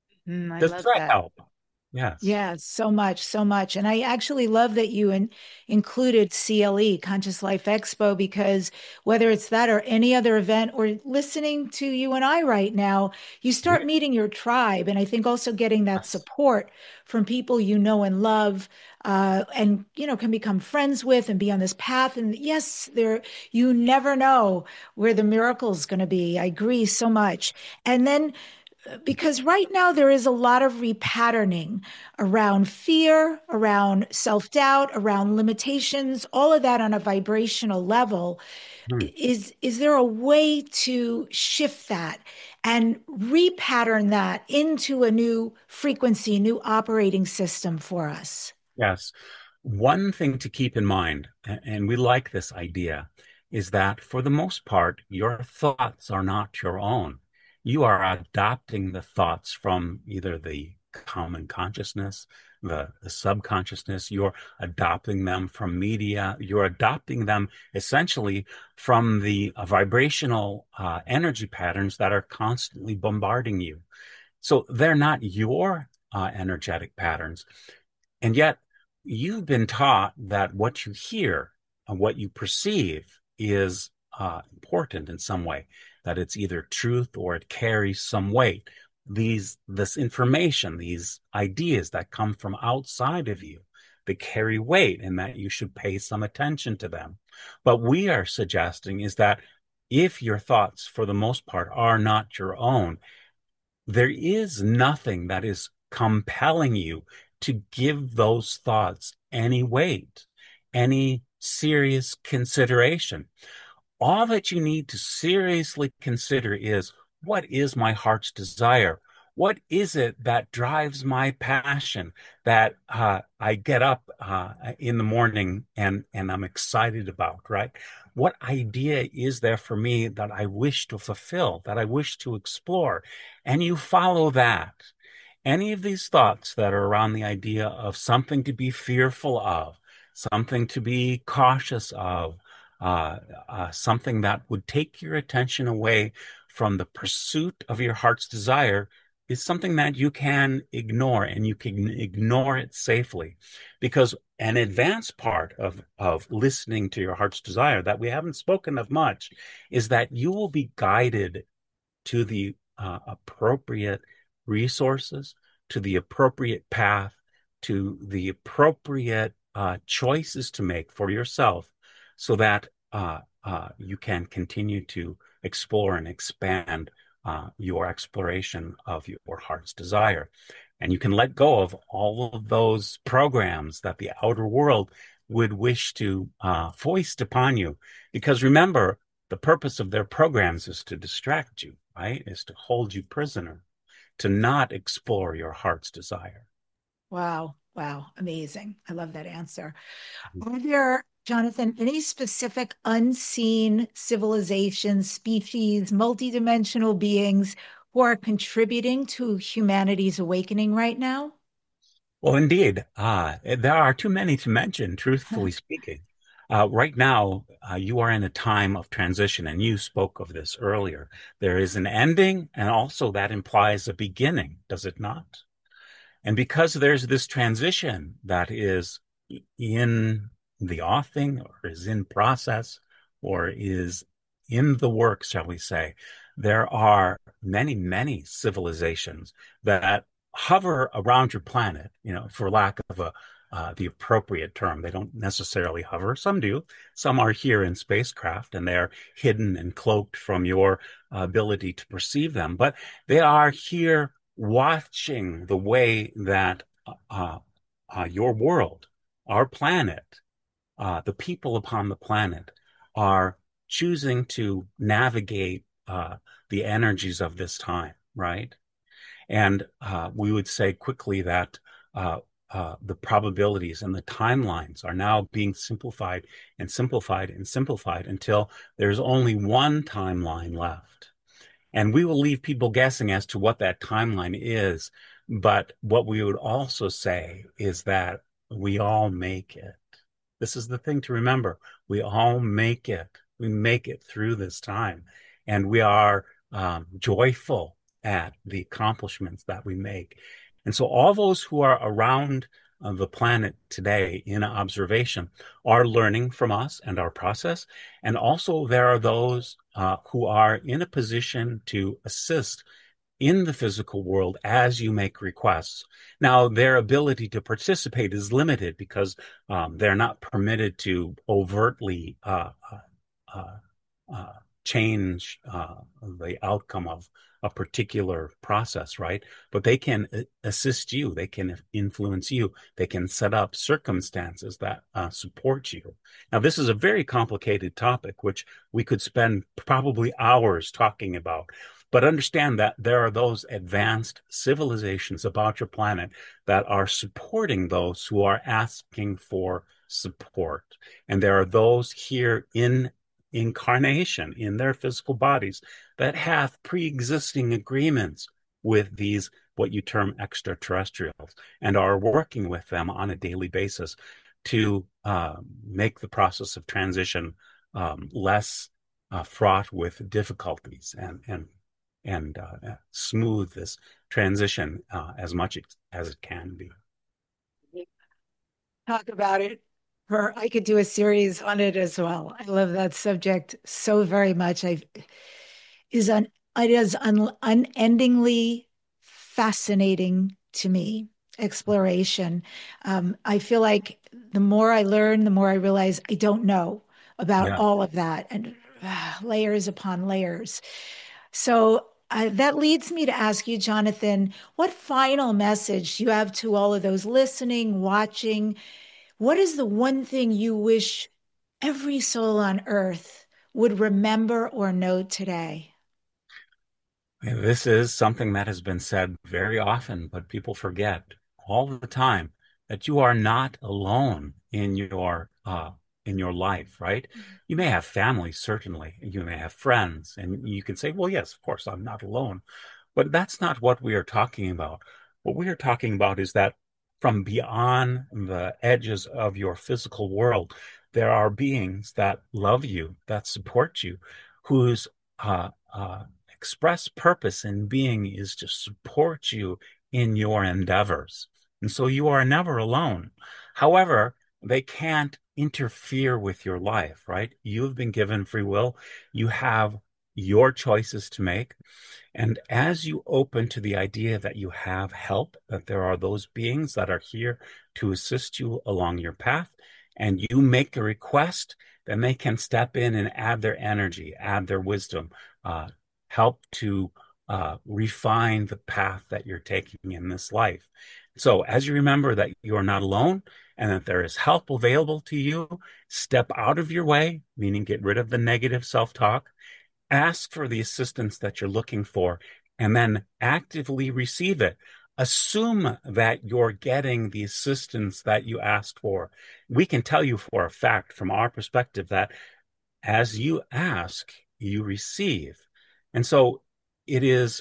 B: I
C: Does
B: love
C: that
B: that.
C: help? Yes.
B: Yeah, so much, so much. And I actually love that you included CLE, Conscious Life Expo, because whether it's that or any other event or listening to you and I right now, you start meeting your tribe. And I think also getting that
C: Yes.
B: support from people you know and love, and can become friends with and be on this path. And yes, you never know where the miracle is going to be. I agree so much. And then because right now there is a lot of repatterning around fear, around self doubt, around limitations, all of that on a vibrational level.
C: Hmm.
B: Is there a way to shift that and repattern that into a new frequency, new operating system for us.
C: Yes. One thing to keep in mind, and we like this idea, is that for the most part, your thoughts are not your own. You are adopting the thoughts from either the common consciousness, the subconsciousness. You're adopting them from media. You're adopting them essentially from the vibrational energy patterns that are constantly bombarding you. So they're not your energetic patterns. And yet, you've been taught that what you hear and what you perceive is important in some way, that it's either truth or it carries some weight. This information, these ideas that come from outside of you, they carry weight and that you should pay some attention to them. But we are suggesting is that if your thoughts, for the most part, are not your own, there is nothing that is compelling you to give those thoughts any weight, any serious consideration. All that you need to seriously consider is, what is my heart's desire? What is it that drives my passion, that I get up in the morning and I'm excited about, right? What idea is there for me that I wish to fulfill, that I wish to explore? And you follow that. Any of these thoughts that are around the idea of something to be fearful of, something to be cautious of, something that would take your attention away from the pursuit of your heart's desire, is something that you can ignore, and you can ignore it safely. Because an advanced part of listening to your heart's desire that we haven't spoken of much is that you will be guided to the appropriate resources, to the appropriate path, to the appropriate choices to make for yourself, so that you can continue to explore and expand your exploration of your heart's desire. And you can let go of all of those programs that the outer world would wish to foist upon you. Because remember, the purpose of their programs is to distract you, right? Is to hold you prisoner, to not explore your heart's desire.
B: Wow. Wow. Amazing. I love that answer. Are there, Jonathan, any specific unseen civilizations, species, multidimensional beings who are contributing to humanity's awakening right now?
C: Well, indeed, there are too many to mention, truthfully speaking. Right now, you are in a time of transition, and you spoke of this earlier. There is an ending, and also that implies a beginning, does it not? And because there's this transition that is in the offing, or is in process, or is in the works, shall we say, there are many, many civilizations that hover around your planet, for lack of the appropriate term. They don't necessarily hover. Some do. Some are here in spacecraft, and they're hidden and cloaked from your ability to perceive them. But they are here watching the way that your world, our planet, the people upon the planet are choosing to navigate the energies of this time, right? And we would say quickly that the probabilities and the timelines are now being simplified and simplified and simplified until there's only one timeline left. And we will leave people guessing as to what that timeline is. But what we would also say is that we all make it. This is the thing to remember. We all make it. We make it through this time. And we are joyful at the accomplishments that we make. And so all those who are around the planet today in observation are learning from us and our process. And also there are those who are in a position to assist in the physical world as you make requests. Now, their ability to participate is limited because they're not permitted to overtly change the outcome of a particular process, right? But they can assist you. They can influence you. They can set up circumstances that support you. Now, this is a very complicated topic, which we could spend probably hours talking about. But understand that there are those advanced civilizations about your planet that are supporting those who are asking for support. And there are those here in incarnation in their physical bodies that have pre-existing agreements with these what you term extraterrestrials and are working with them on a daily basis to make the process of transition less fraught with difficulties and smooth this transition as much as it can be.
B: Talk about it. I could do a series on it as well. I love that subject so very much. Is un, it is unendingly fascinating to me. Exploration. I feel like the more I learn, the more I realize I don't know about
C: Yeah.
B: all of that, and layers upon layers. So that leads me to ask you, Jonathan, what final message you have to all of those listening, watching? What is the one thing you wish every soul on earth would remember or know today?
C: This is something that has been said very often, but people forget all the time that you are not alone in your life, right? You may have family, certainly, you may have friends, and you can say, well, yes, of course, I'm not alone. But that's not what we are talking about. What we are talking about is that from beyond the edges of your physical world, there are beings that love you, that support you, whose express purpose in being is to support you in your endeavors. And so you are never alone. However, they can't interfere with your life, right? You've been given free will. You have your choices to make. And as you open to the idea that you have help, that there are those beings that are here to assist you along your path, and you make a request, then they can step in and add their energy, add their wisdom, help to refine the path that you're taking in this life. So as you remember that you are not alone and that there is help available to you, step out of your way, meaning get rid of the negative self-talk, ask for the assistance that you're looking for, and then actively receive it. Assume that you're getting the assistance that you asked for. We can tell you for a fact from our perspective that as you ask, you receive. And so it is,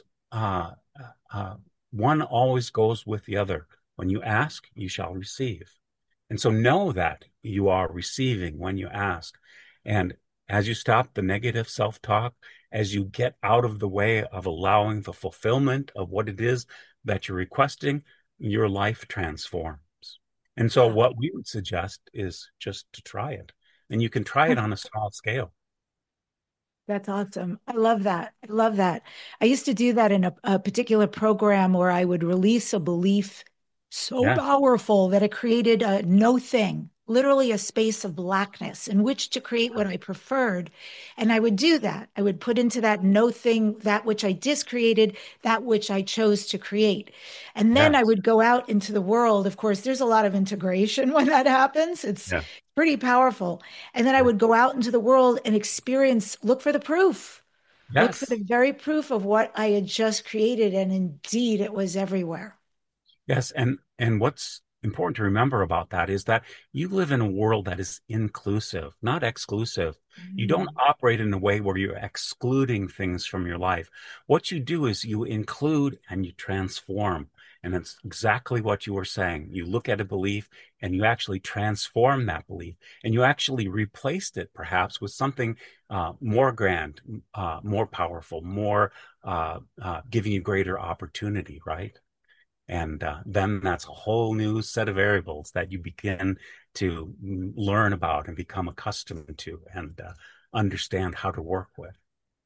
C: one always goes with the other. When you ask, you shall receive. And so know that you are receiving when you ask. And as you stop the negative self-talk, as you get out of the way of allowing the fulfillment of what it is that you're requesting, your life transforms. And so
B: Yeah.
C: what we would suggest is just to try it. And you can try it on a small scale.
B: That's awesome. I love that. I love that. I used to do that in a particular program where I would release a belief so
C: Yeah,
B: powerful that it created a no thing, literally a space of blackness in which to create what I preferred. And I would do that. I would put into that no thing that which I discreated, that which I chose to create. And then I
C: yes,
B: would go out into the world. Of course, there's a lot of integration when that happens. It's
C: yeah,
B: pretty powerful. And then I
C: yeah.
B: would go out into the world and experience, look for the proof, look for
C: Yes.
B: the very proof of what I had just created. And indeed, it was everywhere.
C: Yes, and what's important to remember about that is that you live in a world that is inclusive, not exclusive. You don't
B: Mm.
C: operate in a way where you're excluding things from your life. What you do is you include and you transform. And it's exactly what you were saying. You look at a belief and you actually transform that belief and you actually replaced it perhaps with something more grand, more powerful, more giving you greater opportunity, right? And then that's a whole new set of variables that you begin to learn about and become accustomed to and understand how to work with.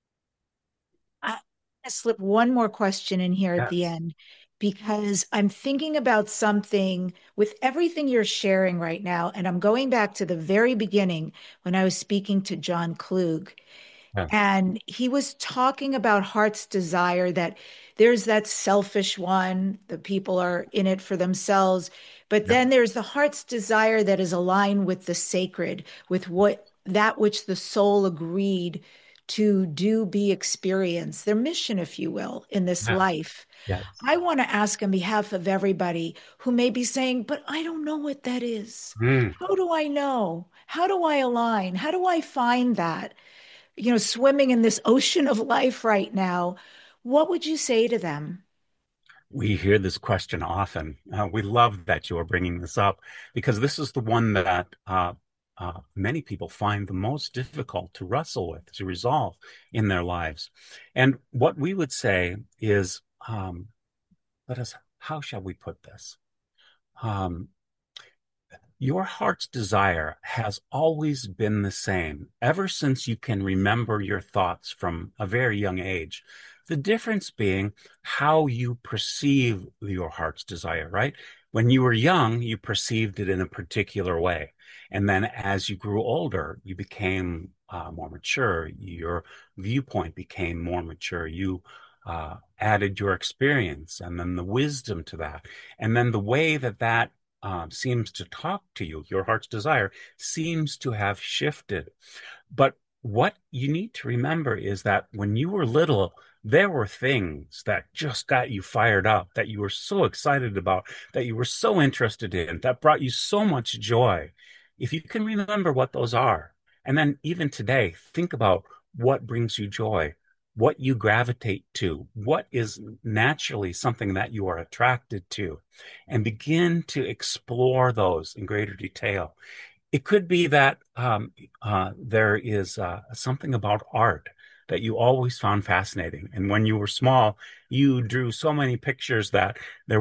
B: I slip one more question in here at the
C: Yes.
B: end because I'm thinking about something with everything you're sharing right now. And I'm going back to the very beginning when I was speaking to John Klug.
C: Yes.
B: And he was talking about heart's desire, that there's that selfish one, the people are in it for themselves. But
C: Yep.
B: then there's the heart's desire that is aligned with the sacred, with what that which the soul agreed to do, be, experience, their mission, if you will, in this
C: Yeah.
B: life.
C: Yes.
B: I want to ask on behalf of everybody who may be saying, but I don't know what that is.
C: Mm.
B: How do I know? How do I align? How do I find that? Swimming in this ocean of life right now. What would you say to them?
C: We hear this question often. We love that you are bringing this up because this is the one that many people find the most difficult to wrestle with, to resolve in their lives. And what we would say is, how shall we put this? Um, your heart's desire has always been the same ever since you can remember your thoughts from a very young age. The difference being how you perceive your heart's desire, right? When you were young, you perceived it in a particular way. And then as you grew older, you became more mature. Your viewpoint became more mature. You added your experience and then the wisdom to that. And then the way that seems to talk to you, your heart's desire, seems to have shifted. But what you need to remember is that when you were little, there were things that just got you fired up, that you were so excited about, that you were so interested in, that brought you so much joy. If you can remember what those are, and then even today, think about what brings you joy, what you gravitate to, what is naturally something that you are attracted to, and begin to explore those in greater detail. It could be that there is something about art that you always found fascinating. And when you were small, you drew so many pictures that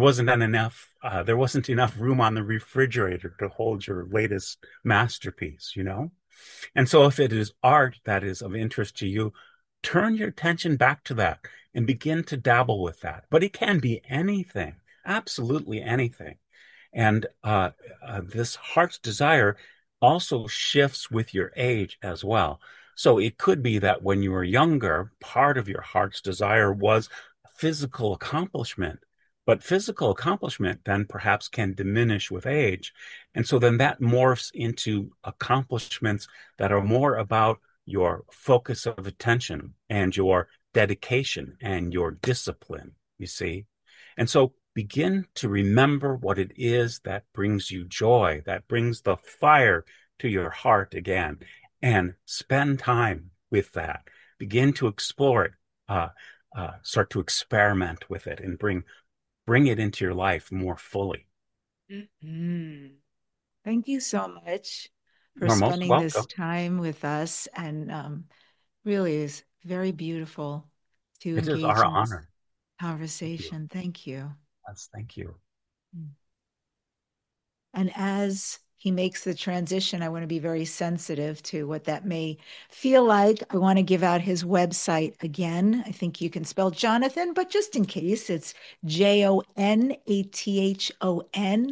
C: there wasn't enough room on the refrigerator to hold your latest masterpiece, you know? And so if it is art that is of interest to you, turn your attention back to that and begin to dabble with that. But it can be anything, absolutely anything. And this heart's desire also shifts with your age as well. So it could be that when you were younger, part of your heart's desire was physical accomplishment. But physical accomplishment then perhaps can diminish with age. And so then that morphs into accomplishments that are more about your focus of attention and your dedication and your discipline, you see. And so begin to remember what it is that brings you joy, that brings the fire to your heart again, and spend time with that. Begin to explore it, start to experiment with it, and bring it into your life more fully.
B: Mhm. Thank you so much for
C: You're most
B: spending this
C: welcome.
B: time with us. And really is very beautiful to
C: It is
B: engage
C: our
B: in this
C: honor. Thank you.
B: conversation. Thank you.
C: Yes, thank you.
B: And as he makes the transition, I want to be very sensitive to what that may feel like. I want to give out his website again. I think you can spell Jonathan, but just in case, it's JONATHON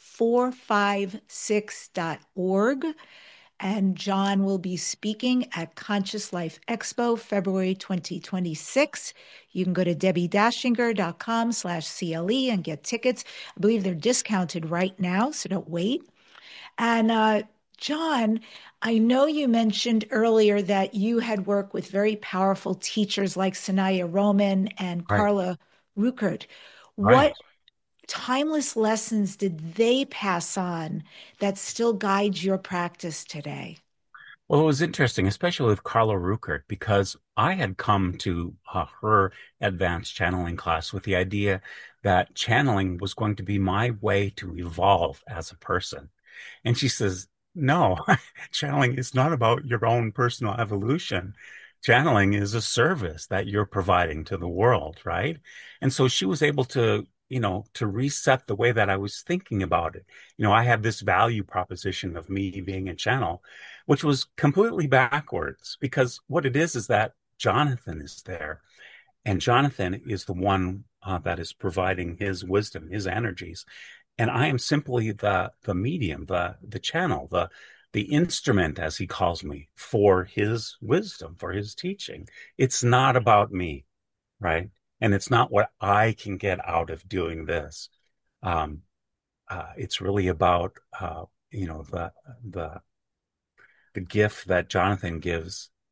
B: 456.org. And John will be speaking at Conscious Life Expo, February 2026. You can go to debbiedashinger.com/CLE and get tickets. I believe they're discounted right now, so don't wait. And John, I know you mentioned earlier that you had worked with very powerful teachers like Sanaya Roman and
C: Right,
B: Carla Ruckert.
C: right.
B: What timeless lessons did they pass on that still guide your practice today?
C: Well, it was interesting, especially with Carla Ruckert, because I had come to her advanced channeling class with the idea that channeling was going to be my way to evolve as a person. And she says, no, channeling is not about your own personal evolution. Channeling is a service that you're providing to the world, right? And so she was able to, to reset the way that I was thinking about it. I had this value proposition of me being a channel, which was completely backwards because what it is that Jonathan is there. And Jonathan is the one that is providing his wisdom, his energies, and I am simply the medium, the channel, the instrument, as he calls me, for his wisdom, for his teaching. It's not about me, right? And it's not what I can get out of doing this. Um, it's really about the the gift that Jonathan gives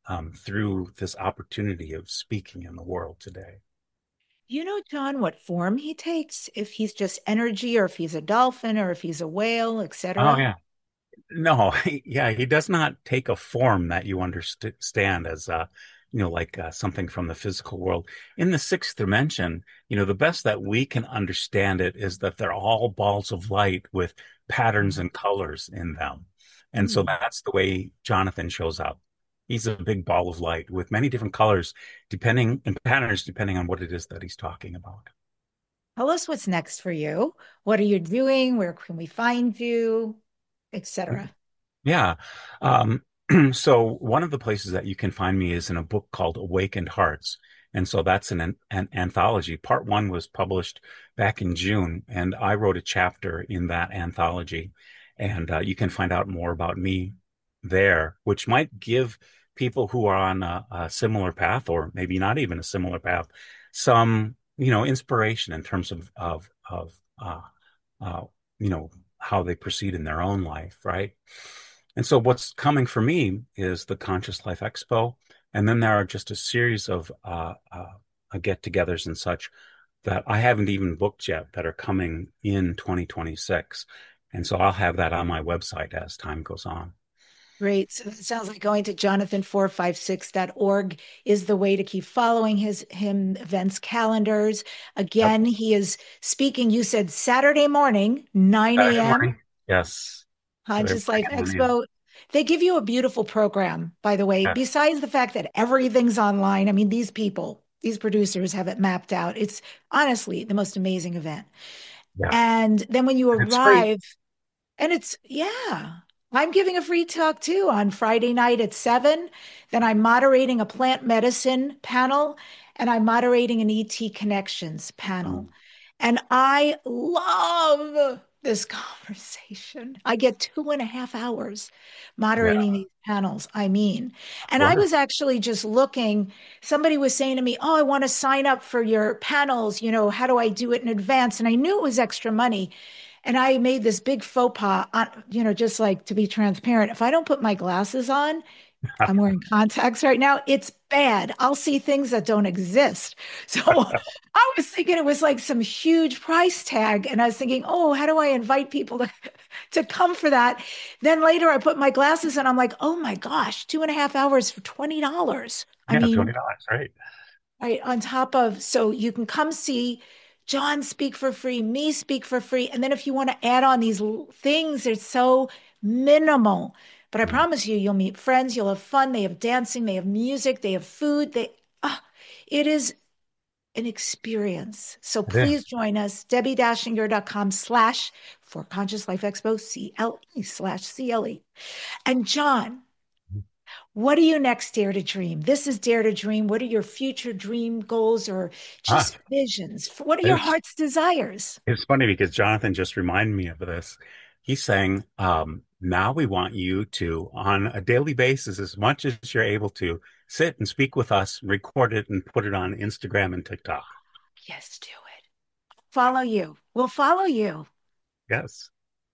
C: through this opportunity of speaking in the world today.
B: You know, John, what form he takes? If he's just energy, or if he's a dolphin, or if he's a whale,
C: Oh,
B: etc.
C: yeah. No, yeah, he does not take a form that you understand as like something from the physical world. In the sixth dimension, the best that we can understand it is that they're all balls of light with patterns and colors in them. And so
B: Hmm.
C: that's the way Jonathan shows up. He's a big ball of light with many different colors, depending and patterns depending on what it is that he's talking about.
B: Tell us what's next for you. What are you doing? Where can we find you, etc.?
C: Yeah. Um, so one of the places that you can find me is in a book called Awakened Hearts. And so that's an anthology. Part one was published back in June, and I wrote a chapter in that anthology. And you can find out more about me there, which might give people who are on a similar path, or maybe not even a similar path, some, inspiration in terms of uh, you know, how they proceed in their own life, right? And so what's coming for me is the Conscious Life Expo. And then there are just a series of get-togethers and such that I haven't even booked yet that are coming in 2026. And so I'll have that on my website as time goes on.
B: Great. So it sounds like going to jonathan456.org is the way to keep following him events calendars.
C: Yep.
B: Again, he is speaking, you said Saturday morning, 9
C: Saturday
B: a.m.
C: morning. Yes. Saturday
B: Conscious Life
C: morning at 9 a.m.
B: Expo. They give you a beautiful program, by the way,
C: Yes.
B: besides the fact that everything's online. I mean, these people, these producers have it mapped out. It's honestly the most amazing event.
C: Yeah.
B: And then when you
C: And it's free.
B: arrive, and it's, yeah, I'm giving a free talk too on Friday night at 7. Then I'm moderating a plant medicine panel, and I'm moderating an ET Connections panel.
C: Um,
B: And I love this conversation. I get 2.5 hours
C: yeah.
B: moderating these panels. I mean, and I
C: Sure.
B: was actually just looking, somebody was saying to me, "Oh, I want to sign up for your panels. How do I do it in advance?" And I knew it was extra money. And I made this big faux pas, just like to be transparent. If I don't put my glasses on, I'm wearing contacts right now. It's bad. I'll see things that don't exist. So I was thinking it was like some huge price tag. And I was thinking, oh, how do I invite people to come for that? Then later I put my glasses on. I'm like, oh my gosh, 2.5 hours for $20. I
C: Yeah,
B: mean,
C: $20, right?
B: right on top of, so you can come see John speak for free, me speak for free. And then if you want to add on these things, they're so minimal. But I
C: Mm.
B: promise you, you'll meet friends, you'll have fun. They have dancing, they have music, they have food. It is an experience. So
C: It is.
B: please join us, debbie-inger.com/ for Conscious Life Expo, CLE/CLE. And John, what do you next dare to dream? This is Dare to Dream. What are your future dream goals or
C: Ah,
B: just visions? What are your
C: it's
B: heart's desires?
C: It's funny because Jonathan just reminded me of this. He's saying, now we want you to, on a daily basis, as much as you're able to, sit and speak with us, record it, and put it on Instagram and TikTok.
B: Yes, do it. Follow you. We'll follow you.
C: Yes.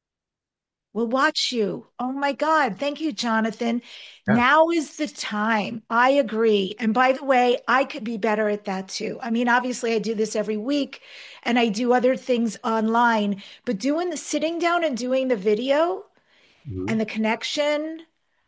B: We'll watch you. Oh my God. Thank you, Jonathan.
C: Yes.
B: Now is the time. I agree. And by the way, I could be better at that too. I mean, obviously, I do this every week and I do other things online, but sitting down and doing the video
C: Mhm.
B: and the connection,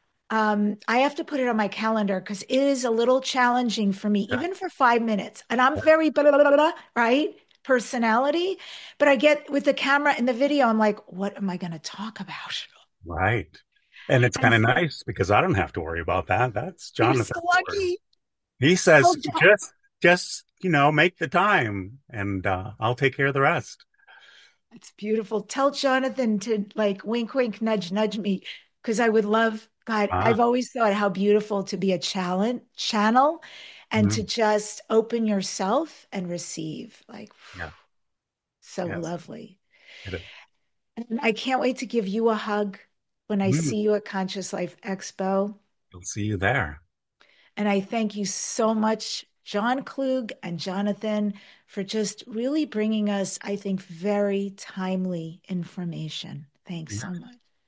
B: I have to put it on my calendar because it is a little challenging for me,
C: Yeah.
B: even for 5 minutes. And I'm
C: Yeah.
B: very blah, blah, blah, blah, right? Personality. But I get with the camera and the video, I'm like, what am I going to talk about?
C: Right. And it's
B: And
C: kind of
B: so
C: nice because I don't have to worry about that. That's
B: you're so
C: Jonathan's work.
B: lucky.
C: He
B: Tell
C: says,
B: John,
C: just, make the time and I'll take care of the rest.
B: it's beautiful. Tell Jonathan to like wink, wink, nudge, nudge me because I would love, God,
C: Ah,
B: I've always thought how beautiful to be a channel and to
C: mhm.
B: just open yourself and receive. Like,
C: Yeah.
B: so
C: Yes.
B: lovely.
C: It is.
B: And I can't wait to give you a hug when I
C: Mm.
B: see you at Conscious Life Expo.
C: We'll see you there.
B: And I thank you so much, John Klug and Jonathan, for just really bringing us, I think, very timely information. Thanks so
C: Yeah.
B: much.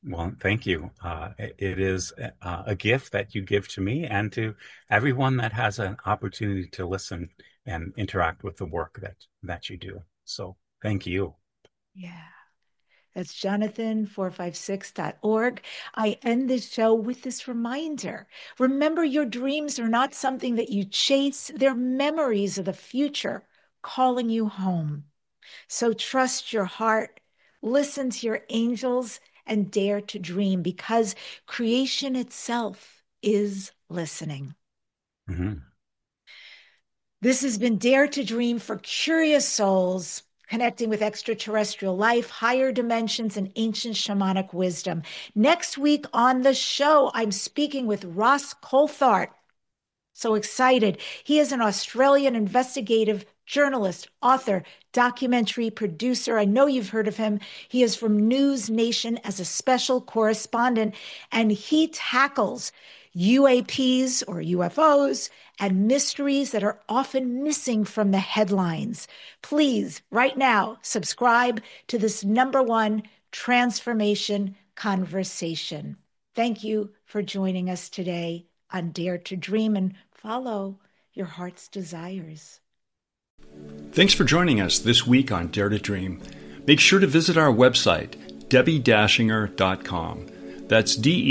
C: Well, thank you. It is a gift that you give to me and to everyone that has an opportunity to listen and interact with the work that you do. So thank you.
B: Yeah. That's Jonathan456.org. I end this show with this reminder. Remember, your dreams are not something that you chase. They're memories of the future calling you home. So trust your heart, listen to your angels, and dare to dream, because creation itself is listening.
C: Mm-hmm.
B: This has been Dare to Dream for curious souls, connecting with extraterrestrial life, higher dimensions, and ancient shamanic wisdom. Next week on the show, I'm speaking with Ross Coulthart. So excited. He is an Australian investigative journalist, author, documentary producer. I know you've heard of him. He is from News Nation as a special correspondent, and he tackles UAPs or UFOs and mysteries that are often missing from the headlines. Please, right now, subscribe to this #1 transformation conversation. Thank you for joining us today on Dare to Dream, and follow your heart's desires.
A: Thanks for joining us this week on Dare to Dream. Make sure to visit our website, DebbieDashinger.com. That's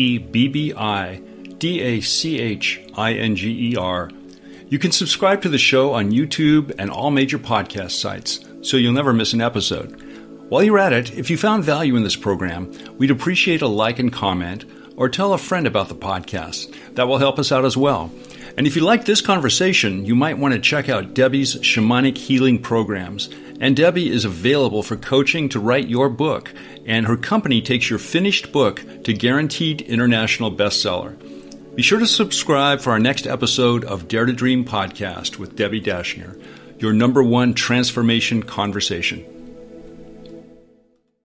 A: DebbieDashinger. You can subscribe to the show on YouTube and all major podcast sites, so you'll never miss an episode. While you're at it, if you found value in this program, we'd appreciate a like and comment, or tell a friend about the podcast. That will help us out as well. And if you like this conversation, you might want to check out Debbie's shamanic healing programs. And Debbie is available for coaching to write your book, and her company takes your finished book to guaranteed international bestseller. Be sure to subscribe for our next episode of Dare to Dream podcast with Debbie Dashinger, your #1 transformation conversation.